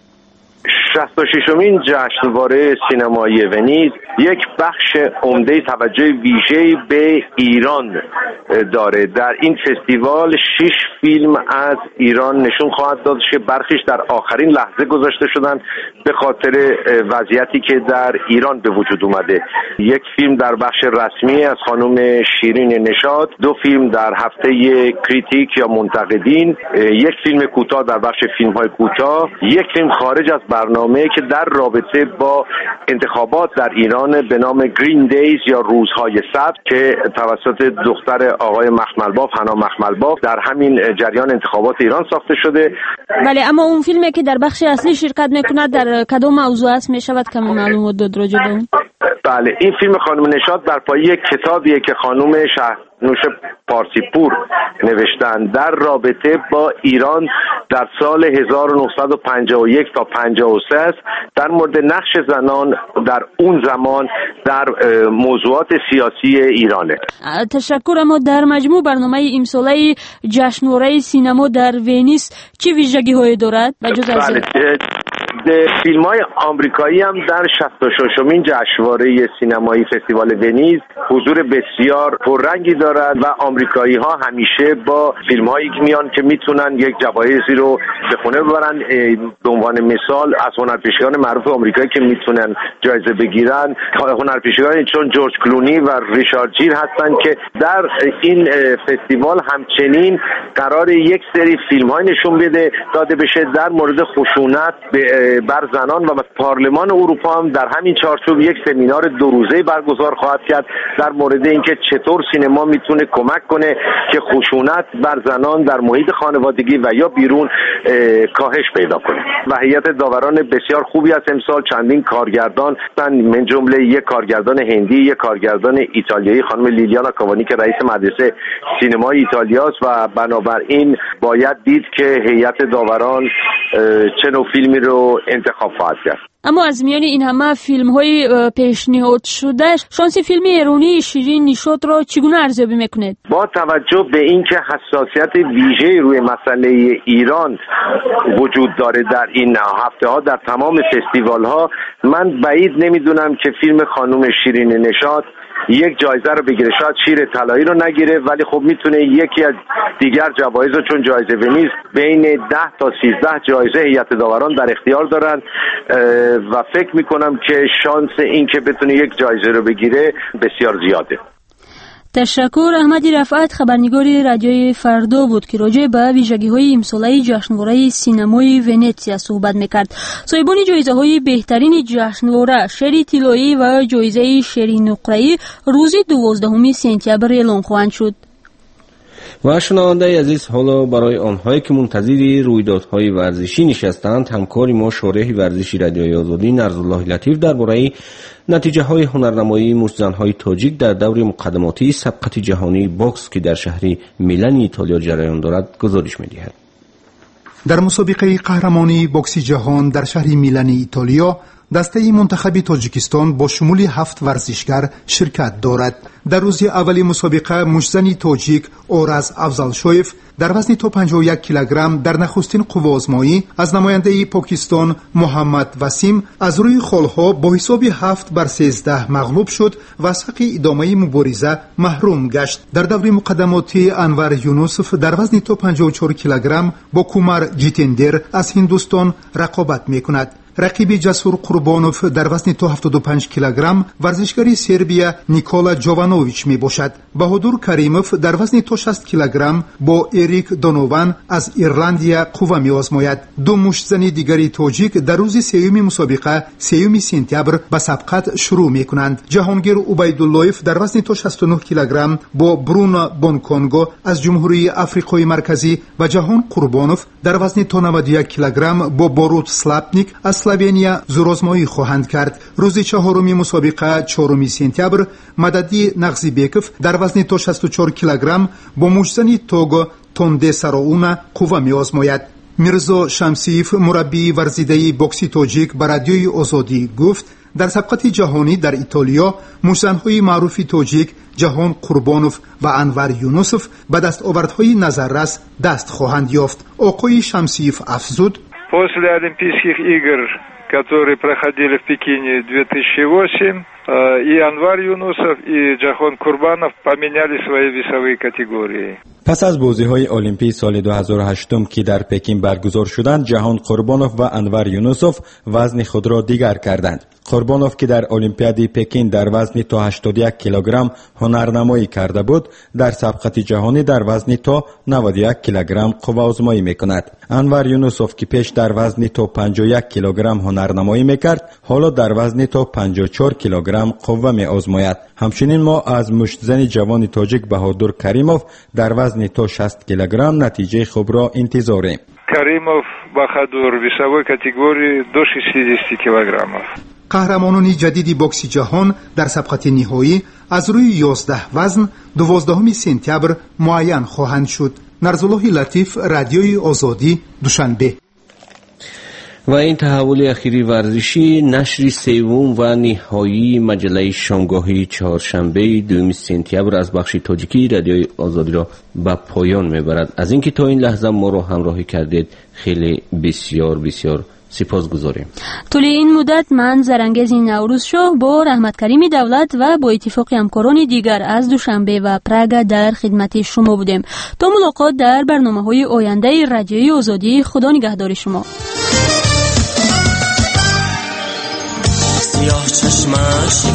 66مین جشنواره سینمایی ونیز یک بخش عمده توجه ویژه‌ای به ایران داره. در این فستیوال 6 فیلم از ایران نشون خواهد داد که برخیش در آخرین لحظه گذاشته شدن به خاطر وضعیتی که در ایران به وجود اومده. یک فیلم در بخش رسمی از خانم شیرین نشاط، 2 فیلم در هفته کریتیک یا منتقدین، یک فیلم کوتاه در بخش فیلم‌های کوتاه، یک فیلم خارج از برنامه که در رابطه با انتخابات در ایران به نام گرین دیز یا روزهای سبز که توسط دختر آقای مخملباف، حنا مخملباف، در همین جریان انتخابات ایران ساخته شده. بله، اما اون فیلمی که در بخش اصلی شرکت میکند در کدام موضوع است میشود کمی معلومات داد راجع به اون؟ بله، این فیلم خانم نشاط بر پایه کتابیه که خانم شهرنوش پارسیپور نوشتن در رابطه با ایران در سال 1951 تا 53 است، در مورد نقش زنان در اون زمان در موضوعات سیاسی ایرانه. تشکر. اما در مجموع برنامه امساله جشنواره سینما در ونیس چه ویژگی‌هایی دارد؟ فیلم های آمریکایی هم در 66مین جشنواره سینمایی فستیوال ونیز حضور بسیار پررنگی دارد و آمریکایی ها همیشه با فیلم هایی میان که میتونن یک جوایزی رو به خونه ببرن. به عنوان مثال از هنرپیشگان معروف آمریکایی که میتونن جایزه بگیرن هنرپیشگانی چون جورج کلونی و ریچارد جیر هستن که در این فستیوال همچنین قرار یک سری فیلم های نشون داده بشه در مورد خشونت بر زنان و پارلمان اروپا هم در همین چارچوب یک سمینار 2 روزه برگزار خواهد کرد در مورد اینکه چطور سینما میتونه کمک کنه که خشونت بر زنان در محیط خانوادگی و یا بیرون کاهش پیدا کنه. و هیئت داوران بسیار خوبی از امسال چندین کارگردان من جمله یک کارگردان هندی، یک کارگردان ایتالیایی خانم لیلیانا کاوانی که رئیس مدرسه سینمای ایتالیاست و بنابراین باید دید که هیئت داوران چه نوع فیلمی رو انتخاب خواهد کرد. اما از میان این همه فیلم های پیشنهاد شده شانس فیلم ایرانی شیرین نشاط را چگونه ارزیابی میکنید؟ با توجه به اینکه حساسیت ویژه‌ای روی مسئله ایران وجود داره در این هفته ها در تمام فستیوال ها، من بعید نمیدونم که فیلم خانم شیرین نشاط یک جایزه رو بگیره. شاید شیر طلایی رو نگیره ولی خب میتونه یکی از دیگر جوایز رو، چون جایزه ونیز بین 10 تا 13 جایزه هیئت داوران در اختیار دارن و فکر میکنم که شانس این که بتونه یک جایزه رو بگیره بسیار زیاده. تشکر. احمدی رفعت خبرنگار رادیوی فردا بود که راجع به ویژگی‌های امساله جشنواره سینمای ونیزیا صحبت می‌کرد. صاحبان جایزه‌های بهترین جشنواره شری طلایی و جایزه شری نقره‌ای روز 12 سپتامبر اعلام خواهند شد. و شنونده عزیز، حالا برای آنهایی که منتظر رویدادهای ورزشی نشستند، همکار ما شارح ورزشی رادیوی آزادی نرزالله لطیف درباره نتیجه های هنرنمایی مشتزن‌های تاجیک در دور مقدماتی سبقت جهانی باکس که در شهر میلان ایتالیا جریان دارد گزارش می‌دهد. در مسابقه قهرمانی باکس جهان در شهر میلان ایتالیا دسته منتخب تاجیکستان با شمول 7 ورزشگر شرکت دارد. در روز اول مسابقه مشتزن تاجیک اورز افزالشویف در وزن تا 51 کیلوگرم در نخستین قوه‌آزمایی از نماینده پاکستان محمد وسیم از روی خالها با حساب 7-13 مغلوب شد و از حق ادامه مبارزه محروم گشت. در دور مقدماتی انور یونوسف در وزن تا 54 کیلوگرم با کومار جیتندر از هندوستان رقابت می‌کند. رقیب جسور قربانوف در وزن تا 75 کیلوگرم ورزشکاری سربیا نیکولا جوانوویچ می باشد. بهادور کریموف در وزن تا 60 کیلوگرم با اریک دونووان از ایرلندیا قوه می آزماید. دو مشتزن دیگری تاجیک در روز سوم مسابقه 3 سپتامبر به سبقت شروع می کنند. جهانگیر عبیداللهیف در وزن تا 69 کیلوگرم با برون بونکونگو از جمهوری آفریقای مرکزی و جهان قربانوف در وزن تا 91 کیلوگرم با باروت سلاپنیک از اسلوونیا زورآزمایی خواهند کرد. روز چهارم مسابقه 4 سپتامبر مددی نغزیبکوف در وزن تا 64 کیلوگرم با مشتزن توگو تونده سراونا قوه می آزماید. میرزا شمسیف مربی ورزیده باکسی تاجیک به رادیوی آزادی گفت در سبقت جهانی در ایتالیا مشتزن‌های معروف تاجیک جهان قربانوف و انور یونوسف به دستاوردهای نظررس دست خواهند یافت. آقای شمسیف افزود: После Олимпийских игр, которые проходили в Пекине 2008, и Анвар Юнусов, и Джахон Курбанов поменяли свои весовые категории. پس از بازی‌های المپی سال 2008 که در پکین برگزار شدند، جهان قربانوف و انور یونوسف وزن خود را دیگر کردند. قربانوف که در المپیاد پکین در وزن تا 81 کیلوگرم هنرنمایی کرده بود، در سبقت جهانی در وزن تا 91 کیلوگرم قوه آزمایی می‌کند. انور یونوسف که پیش در وزن تا 51 کیلوگرم هنرنمایی می‌کرد، حالا در وزن تا 54 کیلوگرم قوه می‌آزماید. همچنین ما از مشتزن جوان تاجیک بهادور کریموف در وزن تا 60 کیلوگرم نتیجه خوب را انتظاریم. Karimov Bahadur весовой категории до 60 килограммов. قهرمانان جدید باکس جهان در سبقت نهایی از روی 11 وزن 12 سپتامبر معین خواهند شد. نرزالله لطیف، رادیوی آزادی، دوشنبه. و این تحول اخیری ورزشی نشر سوم و نهایی مجله شامگاهی چهارشنبه 2 سپتامبر از بخش تاجیکی رادیوی آزادی را به پایان میبرد. از اینکه تا این لحظه ما را همراهی کردید خیلی بسیار سپاسگزاریم. طول این مدت من زرنگز نوروز شاه با رحمت کریم دولت و با اتفاق همکاران دیگر از دوشنبه و پراگ در خدمت شما بودیم. تا ملاقات در برنامه‌های آینده رادیوی آزادی. خدا نگهدار شما. سیاه چشمش